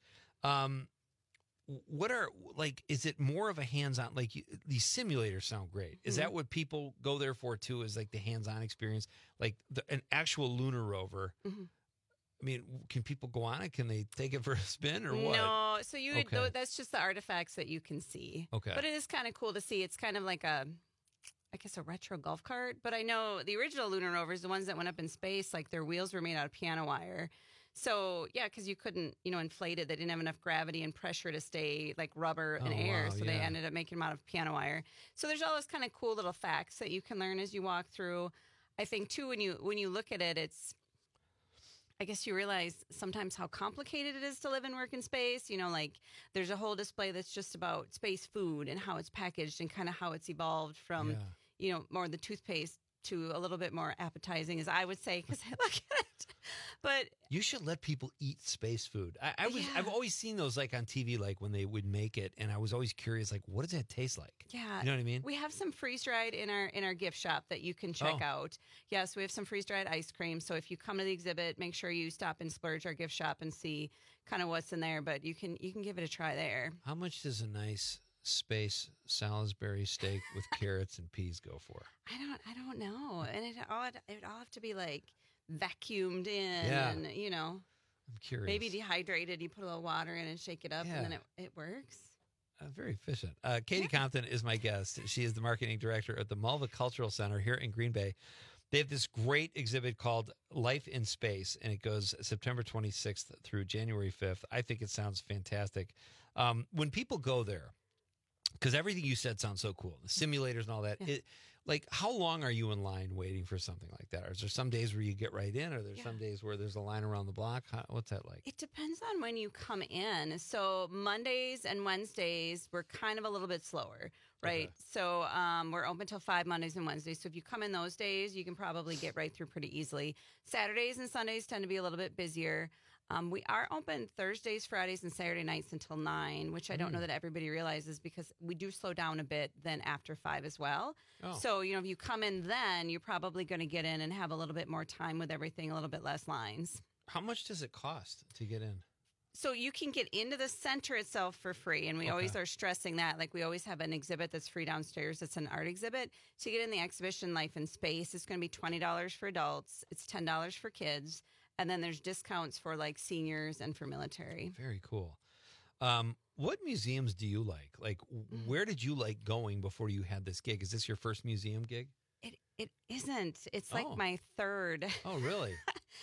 What are, like, is it more of a hands-on, like these simulators sound great. Is that what people go there for too, is like the hands-on experience, like an actual lunar rover? I mean, can people go on it? Can they take it for a spin or what? No, so that's just the artifacts that you can see. Okay. But it is kind of cool to see. It's kind of like a retro golf cart. But I know the original lunar rovers, the ones that went up in space, like their wheels were made out of piano wire. So, yeah, because you couldn't, you know, inflate it. They didn't have enough gravity and pressure to stay like rubber and air. So they ended up making them out of piano wire. So there's all those kind of cool little facts that you can learn as you walk through. I think, too, when you look at it, I guess you realize sometimes how complicated it is to live and work in space. You know, like there's a whole display that's just about space food and how it's packaged and kind of how it's evolved from, you know, more the toothpaste to a little bit more appetizing, as I would say, because I look at it. But you should let people eat space food. I've always seen those like on TV, like when they would make it, and I was always curious, like, what does that taste like? Yeah, you know what I mean. We have some freeze dried in our gift shop that you can check out. Yes, we have some freeze dried ice cream. So if you come to the exhibit, make sure you stop and splurge our gift shop and see kind of what's in there. But you can give it a try there. How much does a nice space Salisbury steak with carrots and peas go for? I don't know, and it would all have to be like vacuumed in, and you know, I'm curious. Maybe dehydrated. You put a little water in and shake it up, and then it works. Very efficient. Katie Compton is my guest. She is the marketing director at the Malva Cultural Center here in Green Bay. They have this great exhibit called Life in Space, and it goes September 26th through January 5th. I think it sounds fantastic. When people go there, because everything you said sounds so cool, the simulators and all that. Yeah. Like, how long are you in line waiting for something like that? Or is there some days where you get right in, or there's some days where there's a line around the block? What's that like? It depends on when you come in. So Mondays and Wednesdays, we're kind of a little bit slower, right? Okay. So we're open till 5 Mondays and Wednesdays. So if you come in those days, you can probably get right through pretty easily. Saturdays and Sundays tend to be a little bit busier. We are open Thursdays, Fridays, and Saturday nights until 9, which I don't know that everybody realizes because we do slow down a bit then after 5 as well. Oh. So, you know, if you come in then, you're probably going to get in and have a little bit more time with everything, a little bit less lines. How much does it cost to get in? So you can get into the center itself for free, and we always are stressing that. Like, we always have an exhibit that's free downstairs. It's an art exhibit. To get in the exhibition Life in Space, it's going to be $20 for adults. It's $10 for kids. And then there's discounts for like seniors and for military. Very cool. What museums do you like? Like, where did you like going before you had this gig? Is this your first museum gig? It isn't. It's like my third. Oh, really?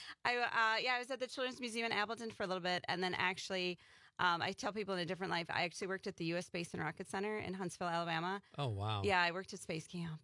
I was at the Children's Museum in Appleton for a little bit, and then actually, I tell people in a different life, I actually worked at the U.S. Space and Rocket Center in Huntsville, Alabama. Oh, wow. Yeah, I worked at Space Camp.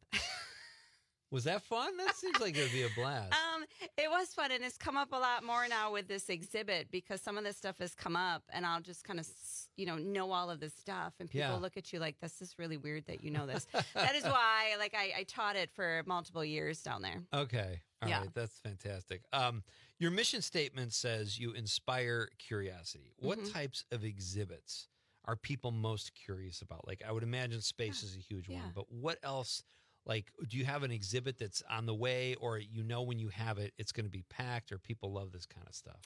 Was that fun? That seems like it would be a blast. It was fun, and it's come up a lot more now with this exhibit because some of this stuff has come up, and I'll just kind of, know all of this stuff, and people look at you like, this is really weird that you know this. That is why, I taught it for multiple years down there. Okay. All right. That's fantastic. Your mission statement says you inspire curiosity. What types of exhibits are people most curious about? Like, I would imagine space is a huge one, but what else? Like, do you have an exhibit that's on the way, or when you have it, it's going to be packed, or people love this kind of stuff?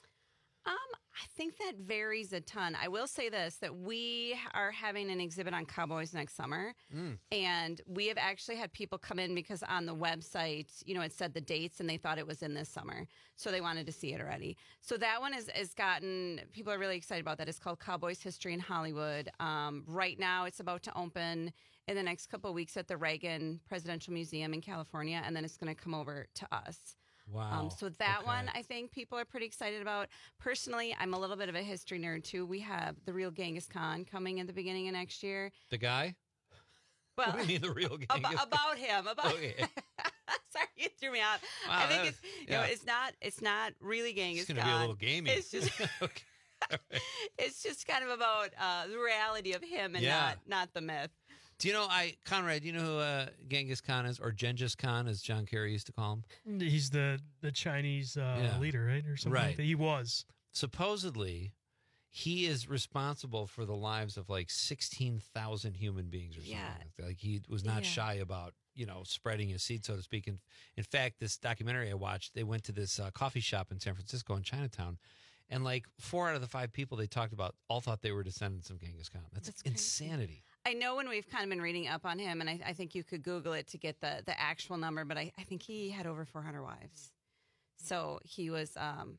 I think that varies a ton. I will say this, that we are having an exhibit on cowboys next summer, and we have actually had people come in because on the website, it said the dates, and they thought it was in this summer, so they wanted to see it already. So that one has gotten, people are really excited about that. It's called Cowboys History in Hollywood. Right now, it's about to open in the next couple of weeks at the Reagan Presidential Museum in California, and then it's going to come over to us. Wow. So that one, I think people are pretty excited about. Personally, I'm a little bit of a history nerd, too. We have the real Genghis Khan coming at the beginning of next year. The guy? Well, what do you mean the real Genghis Khan? About him. Okay. Sorry, you threw me out. Wow, I think it's not really Genghis Khan. It's going to be a little gamey. It's just... Okay. Right. It's just kind of about the reality of him and not the myth. Do you know, Conrad, do you know who Genghis Khan is, or Genghis Khan, as John Kerry used to call him? He's the Chinese leader, right? Or something like that. He was. Supposedly, he is responsible for the lives of 16,000 human beings or something like that. Like, he was not shy about, spreading his seed, so to speak. In fact, this documentary I watched, they went to this coffee shop in San Francisco in Chinatown, and 4 out of the 5 people they talked about all thought they were descendants of Genghis Khan. That's insanity. I know when we've kind of been reading up on him, and I think you could Google it to get the actual number, but I think he had over 400 wives. So he was,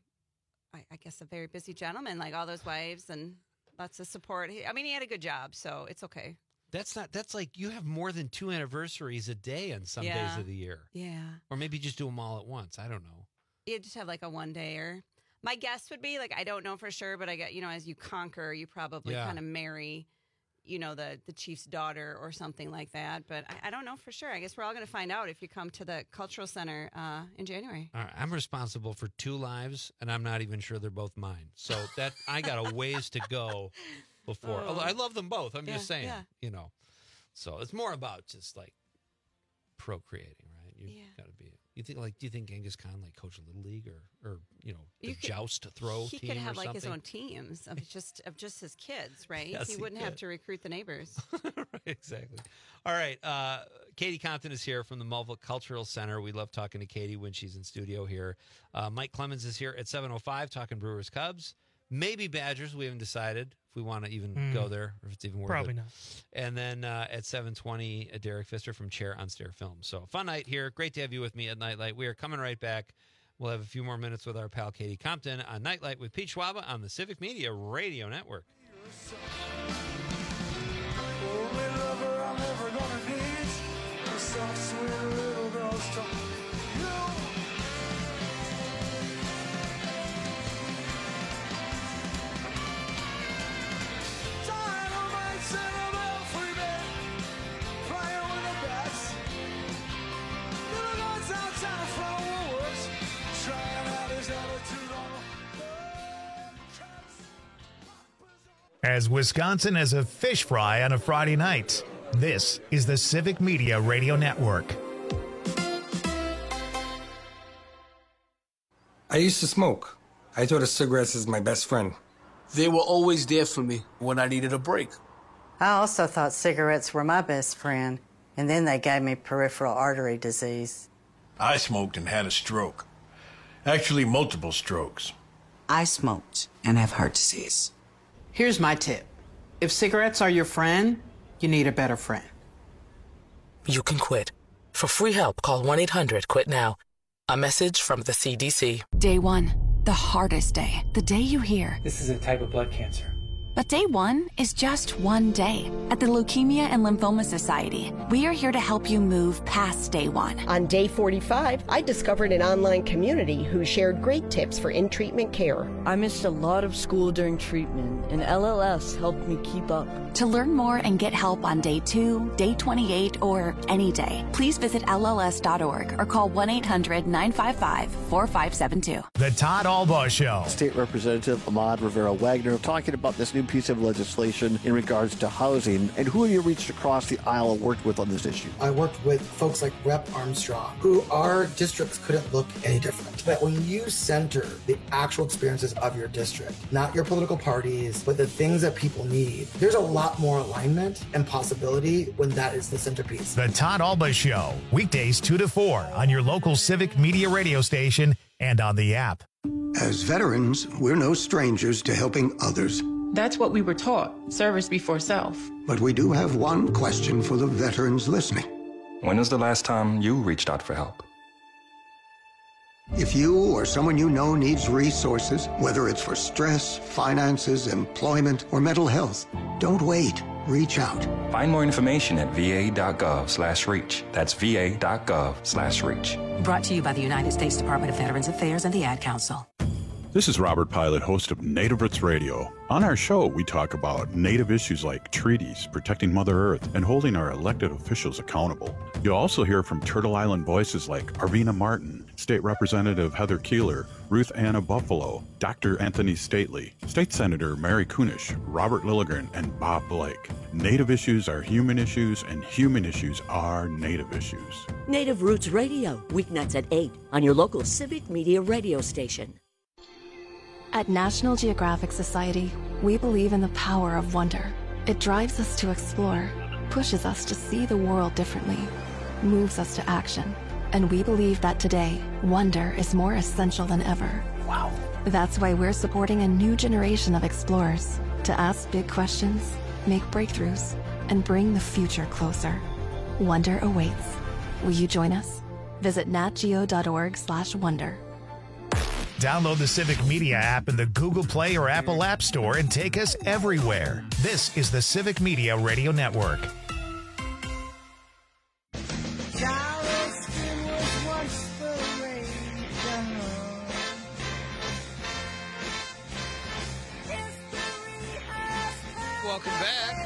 I guess, a very busy gentleman, like all those wives and lots of support. He had a good job, so it's okay. That's like you have more than 2 anniversaries a day on some days of the year. Yeah. Or maybe just do them all at once. I don't know. You just have a one-dayer. My guess would be, I don't know for sure, but I get, as you conquer, you probably kind of marry, the chief's daughter or something like that. But I don't know for sure. I guess we're all going to find out if you come to the Cultural Center in January. All right, I'm responsible for 2 lives, and I'm not even sure they're both mine. So that I got a ways to go before. Although I love them both. I'm just saying, So it's more about just procreating, right? You got to be. Do you think Genghis Khan coach a little league or the joust throw he team could have or something? his own teams of just his kids, right? Yes, he wouldn't have to recruit the neighbors. Right, exactly. All right, Katie Compton is here from the Multicultural Center. We love talking to Katie when she's in studio here. Mike Clemens is here at 7:05 talking Brewers Cubs. Maybe Badgers. We haven't decided if we want to even go there or if it's even worth it. Probably not. And then at 7:20, Derek Pfister from Chair on Stare Film. So fun night here. Great to have you with me at Nightlight. We are coming right back. We'll have a few more minutes with our pal Katie Compton on Nightlight with Pete Schwaba on the Civic Media Radio Network. Only lover I'm ever gonna need. A soft, sweet little girl's talk. As Wisconsin has a fish fry on a Friday night, this is the Civic Media Radio Network. I used to smoke. I thought of cigarettes as my best friend. They were always there for me when I needed a break. I also thought cigarettes were my best friend, and then they gave me peripheral artery disease. I smoked and had a stroke. Actually, multiple strokes. I smoked and have heart disease. Here's my tip. If cigarettes are your friend, you need a better friend. You can quit. For free help, call 1-800-QUIT-NOW. A message from the CDC. Day 1, the hardest day. The day you hear, this is a type of blood cancer. But day one is just one day. At the Leukemia and Lymphoma Society, we are here to help you move past day one. On day 45, I discovered an online community who shared great tips for in-treatment care. I missed a lot of school during treatment, and LLS helped me keep up. To learn more and get help on day 2, day 28, or any day, please visit LLS.org or call 1-800-955-4572. The Todd Albaugh Show. State Representative Ahmad Rivera Wagner talking about this new piece of legislation in regards to housing, and who have you reached across the aisle and worked with on this issue? I worked with folks like Rep. Armstrong, who our districts couldn't look any different. But when you center the actual experiences of your district, not your political parties, but the things that people need, there's a lot more alignment and possibility when that is the centerpiece. The Todd Albaugh Show, weekdays 2 to 4 on your local Civic Media radio station and on the app. As veterans, we're no strangers to helping others. That's what we were taught, service before self. But we do have one question for the veterans listening. When was the last time you reached out for help? If you or someone you know needs resources, whether it's for stress, finances, employment, or mental health, don't wait. Reach out. Find more information at va.gov/reach. That's va.gov/reach. Brought to you by the United States Department of Veterans Affairs and the Ad Council. This is Robert Pilot, host of Native Roots Radio. On our show, we talk about Native issues like treaties, protecting Mother Earth, and holding our elected officials accountable. You'll also hear from Turtle Island voices like Arvina Martin, State Representative Heather Keeler, Ruth Anna Buffalo, Dr. Anthony Stately, State Senator Mary Kunish, Robert Lilligren, and Bob Blake. Native issues are human issues, and human issues are Native issues. Native Roots Radio, weeknights at 8 on your local Civic Media radio station. At National Geographic Society, we believe in the power of wonder. It drives us to explore, pushes us to see the world differently, moves us to action. And we believe that today, wonder is more essential than ever. Wow. That's why we're supporting a new generation of explorers to ask big questions, make breakthroughs, and bring the future closer. Wonder awaits. Will you join us? Visit natgeo.org/wonder. Download the Civic Media app in the Google Play or Apple App Store and take us everywhere. This is the Civic Media Radio Network. Welcome back.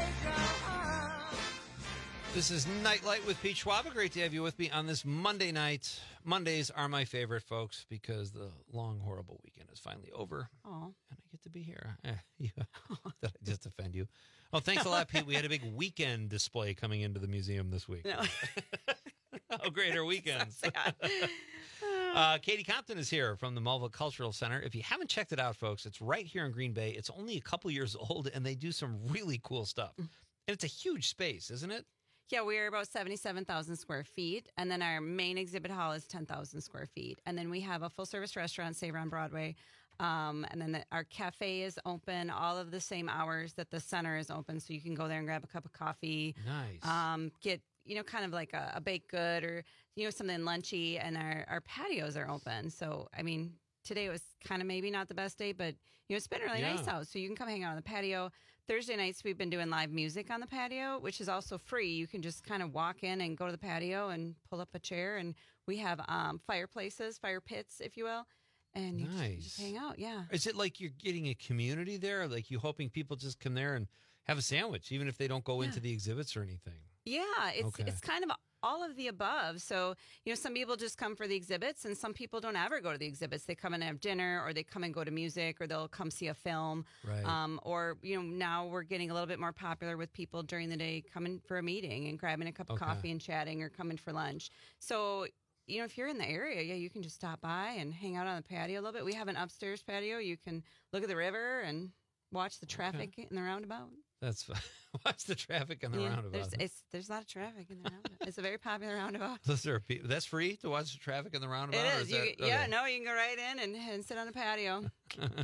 This is Nightlight with Pete Schwaba. Great to have you with me on this Monday night. Mondays are my favorite, folks, because the long, horrible weekend is finally over. Oh, and I get to be here. Did I just offend you? Oh, thanks a lot, Pete. We had a big weekend display coming into the museum this week. No. How great are weekends? Katie Compton is here from the Melville Cultural Center. If you haven't checked it out, folks, it's right here in Green Bay. It's only a couple years old, and they do some really cool stuff. And it's a huge space, isn't it? Yeah, we are about 77,000 square feet, and then our main exhibit hall is 10,000 square feet. And then we have a full-service restaurant, Savor on Broadway, and then our cafe is open all of the same hours that the center is open, so you can go there and grab a cup of coffee. Nice. Get, kind of like a baked good or, something lunchy, and our patios are open. So, I mean, today was kind of maybe not the best day, but, it's been really nice out, so you can come hang out on the patio. Thursday nights, we've been doing live music on the patio, which is also free. You can just kind of walk in and go to the patio and pull up a chair. And we have fireplaces, fire pits, if you will. And you just hang out, yeah. Is it like you're getting a community there? Like you hoping people just come there and have a sandwich, even if they don't go into the exhibits or anything? Yeah, it's kind of all of the above. So, some people just come for the exhibits, and some people don't ever go to the exhibits. They come and have dinner, or they come and go to music, or they'll come see a film. Right. Or, now we're getting a little bit more popular with people during the day coming for a meeting and grabbing a cup of coffee and chatting, or coming for lunch. So, if you're in the area, you can just stop by and hang out on the patio a little bit. We have an upstairs patio. You can look at the river and watch the traffic in the roundabout. That's fine. Watch the traffic in the roundabout. There's a lot of traffic in the roundabout. It's a very popular roundabout. That's free to watch the traffic in the roundabout? It is. You can go right in and sit on a patio.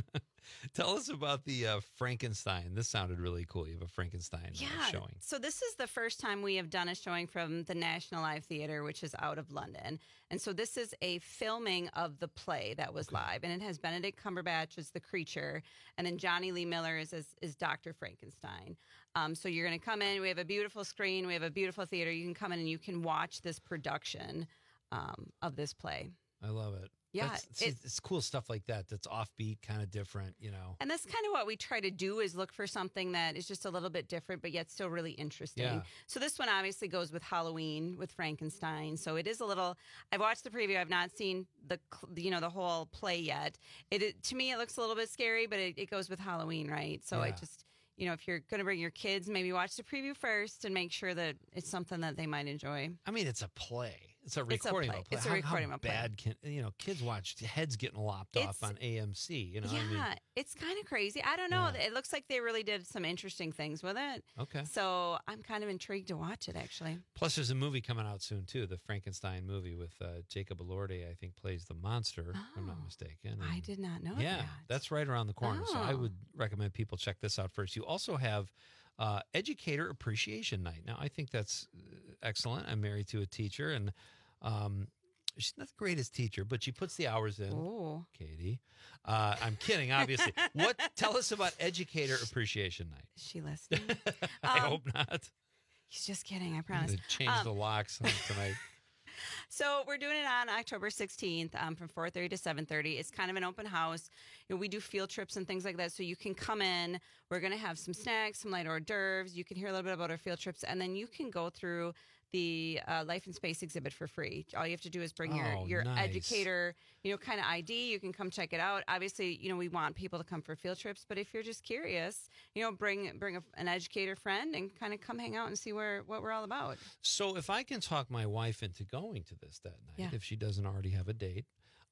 Tell us about the Frankenstein. This sounded really cool. You have a Frankenstein showing. So this is the first time we have done a showing from the National Live Theatre, which is out of London. And so this is a filming of the play that was live. And it has Benedict Cumberbatch as the creature. And then Johnny Lee Miller is Dr. Frankenstein. So you're going to come in. We have a beautiful screen. We have a beautiful theater. You can come in and you can watch this production of this play. I love it. Yeah, it's cool stuff like that. That's offbeat, kind of different, you know. And that's kind of what we try to do is look for something that is just a little bit different, but yet still really interesting. Yeah. So this one obviously goes with Halloween with Frankenstein. So it is a little. I've watched the preview. I've not seen the whole play yet. To me, it looks a little bit scary, but it goes with Halloween, right? So I just. If you're going to bring your kids, maybe watch the preview first and make sure that it's something that they might enjoy. I mean, it's a play. It's a recording of a play. It's a recording of a play. How bad can, kids watch heads getting lopped off on AMC, Yeah, it's kind of crazy. I don't know. Yeah. It looks like they really did some interesting things with it. Okay. So I'm kind of intrigued to watch it, actually. Plus, there's a movie coming out soon, too, the Frankenstein movie with Jacob Elordi, I think, plays the monster, if I'm not mistaken. I did not know that. Yeah, that's right around the corner. So I would recommend people check this out first. You also have Educator Appreciation Night. Now, I think that's excellent. I'm married to a teacher, and she's not the greatest teacher, but she puts the hours in. Ooh. Katie. I'm kidding, obviously. Tell us about Educator Appreciation Night. Is she listening? I hope not. He's just kidding, I promise. Change the locks tonight. So we're doing it on October 16th from 4:30 to 7:30. It's kind of an open house. We do field trips and things like that. So you can come in. We're going to have some snacks, some light hors d'oeuvres. You can hear a little bit about our field trips. And then you can go through the Life in Space exhibit for free. All you have to do is bring your nice. Educator, kind of ID. You can come check it out. Obviously, we want people to come for field trips. But if you're just curious, bring an educator friend and kind of come hang out and see what we're all about. So if I can talk my wife into going to this that night, if she doesn't already have a date,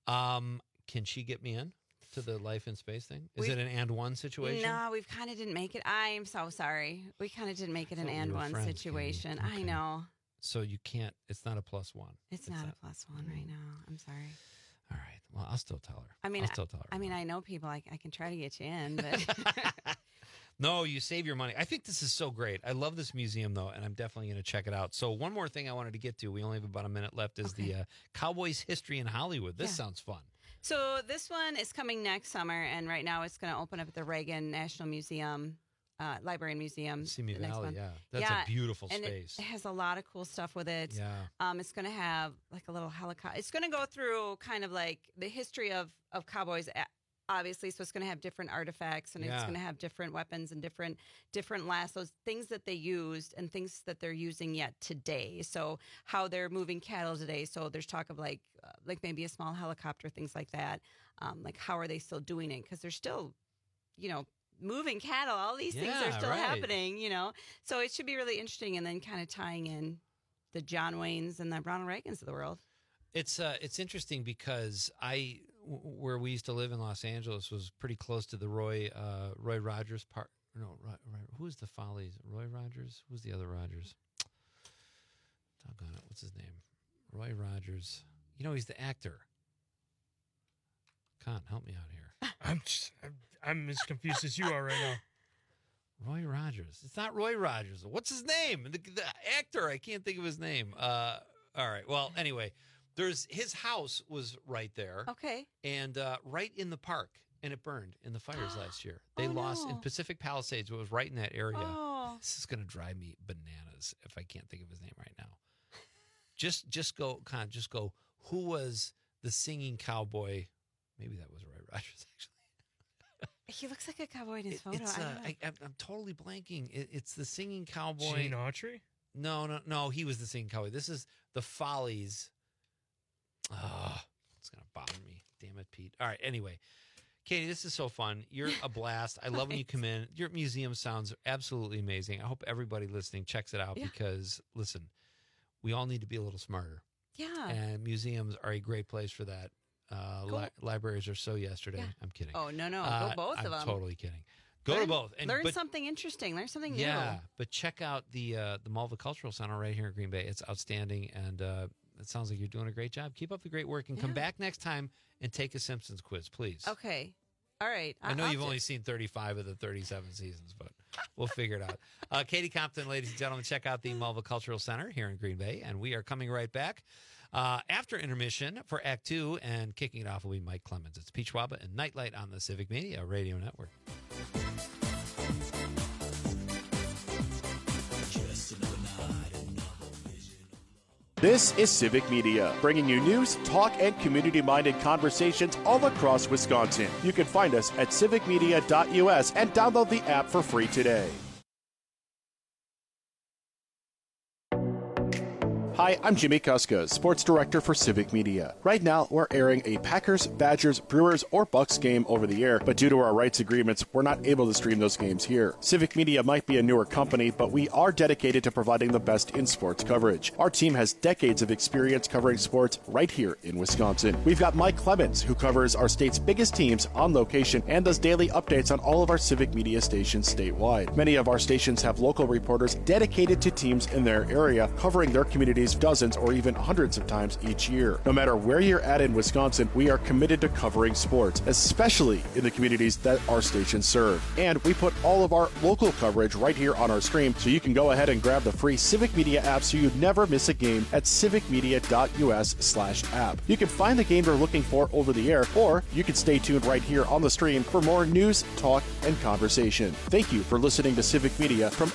can she get me in to the Life in Space thing? Is it an and one situation? No, we've kind of didn't make it. I am so sorry. We kind of didn't make it an and one situation. Okay. I know. So you can't, it's not a +1. It's not a +1 right now. I'm sorry. All right. Well, I'll still tell her. I know people. I can try to get you in, but. No, you save your money. I think this is so great. I love this museum, though, and I'm definitely going to check it out. So one more thing I wanted to get to, we only have about a minute left, is the Cowboys history in Hollywood. This sounds fun. So this one is coming next summer, and right now it's going to open up at the Reagan National Museum. Library and Museum. Simi Valley, That's a beautiful space. It has a lot of cool stuff with it. Yeah. It's going to have like a little helicopter. It's going to go through kind of like the history of cowboys, obviously. So it's going to have different artifacts, and it's going to have different weapons and different lassos, things that they used and things that they're using yet today. So how they're moving cattle today. So there's talk of like maybe a small helicopter, things like that. Like how are they still doing it? Because they're still, moving cattle, all these things are still happening, So it should be really interesting, and then kind of tying in the John Waynes and the Ronald Reagans of the world. It's interesting because where we used to live in Los Angeles was pretty close to the Roy Rogers Park. No, who's the Follies? Roy Rogers? Who's the other Rogers? Doggone it, what's his name? Roy Rogers. He's the actor. Con, help me out here. I'm as confused as you are right now. Roy Rogers. It's not Roy Rogers. What's his name? The actor. I can't think of his name. All right. Well, anyway, his house was right there. Okay. And right in the park, and it burned in the fires last year. They lost in Pacific Palisades. It was right in that area. Oh. This is going to drive me bananas if I can't think of his name right now. Just go. Who was the singing cowboy? Maybe that was Roy Rogers, actually. He looks like a cowboy in his photo. I'm totally blanking. It's the singing cowboy. Gene Autry? No. He was the singing cowboy. This is the Follies. Oh, it's going to bother me. Damn it, Pete. All right. Anyway, Katie, this is so fun. You're a blast. I love when you come in. Your museum sounds absolutely amazing. I hope everybody listening checks it out because, listen, we all need to be a little smarter. Yeah. And museums are a great place for that. Libraries are so yesterday. Yeah. I'm kidding. Oh, no. Go both of them. I'm totally kidding. Go to both. Learn something interesting. Learn something new. Yeah, but check out the Malva Cultural Center right here in Green Bay. It's outstanding, and it sounds like you're doing a great job. Keep up the great work, and come back next time and take a Simpsons quiz, please. Okay. All right. I know you've only seen 35 of the 37 seasons, but we'll figure it out. Katie Compton, ladies and gentlemen, check out the Malva Cultural Center here in Green Bay, and we are coming right back after intermission for Act 2, and kicking it off will be Mike Clemens. It's Pete Schwaba and Nightlight on the Civic Media Radio Network. This is Civic Media, bringing you news, talk, and community-minded conversations all across Wisconsin. You can find us at civicmedia.us and download the app for free today. Hi, I'm Jimmy Kuska, Sports Director for Civic Media. Right now, we're airing a Packers, Badgers, Brewers, or Bucks game over the air, but due to our rights agreements, we're not able to stream those games here. Civic Media might be a newer company, but we are dedicated to providing the best in sports coverage. Our team has decades of experience covering sports right here in Wisconsin. We've got Mike Clemens, who covers our state's biggest teams on location and does daily updates on all of our Civic Media stations statewide. Many of our stations have local reporters dedicated to teams in their area, covering their communities dozens or even hundreds of times each year. No matter where you're at in Wisconsin, we are committed to covering sports, especially in the communities that our stations serve. And we put all of our local coverage right here on our stream, so you can go ahead and grab the free Civic Media app so you never miss a game at civicmedia.us/app. You can find the game you're looking for over the air, or you can stay tuned right here on the stream for more news, talk, and conversation. Thank you for listening to Civic Media from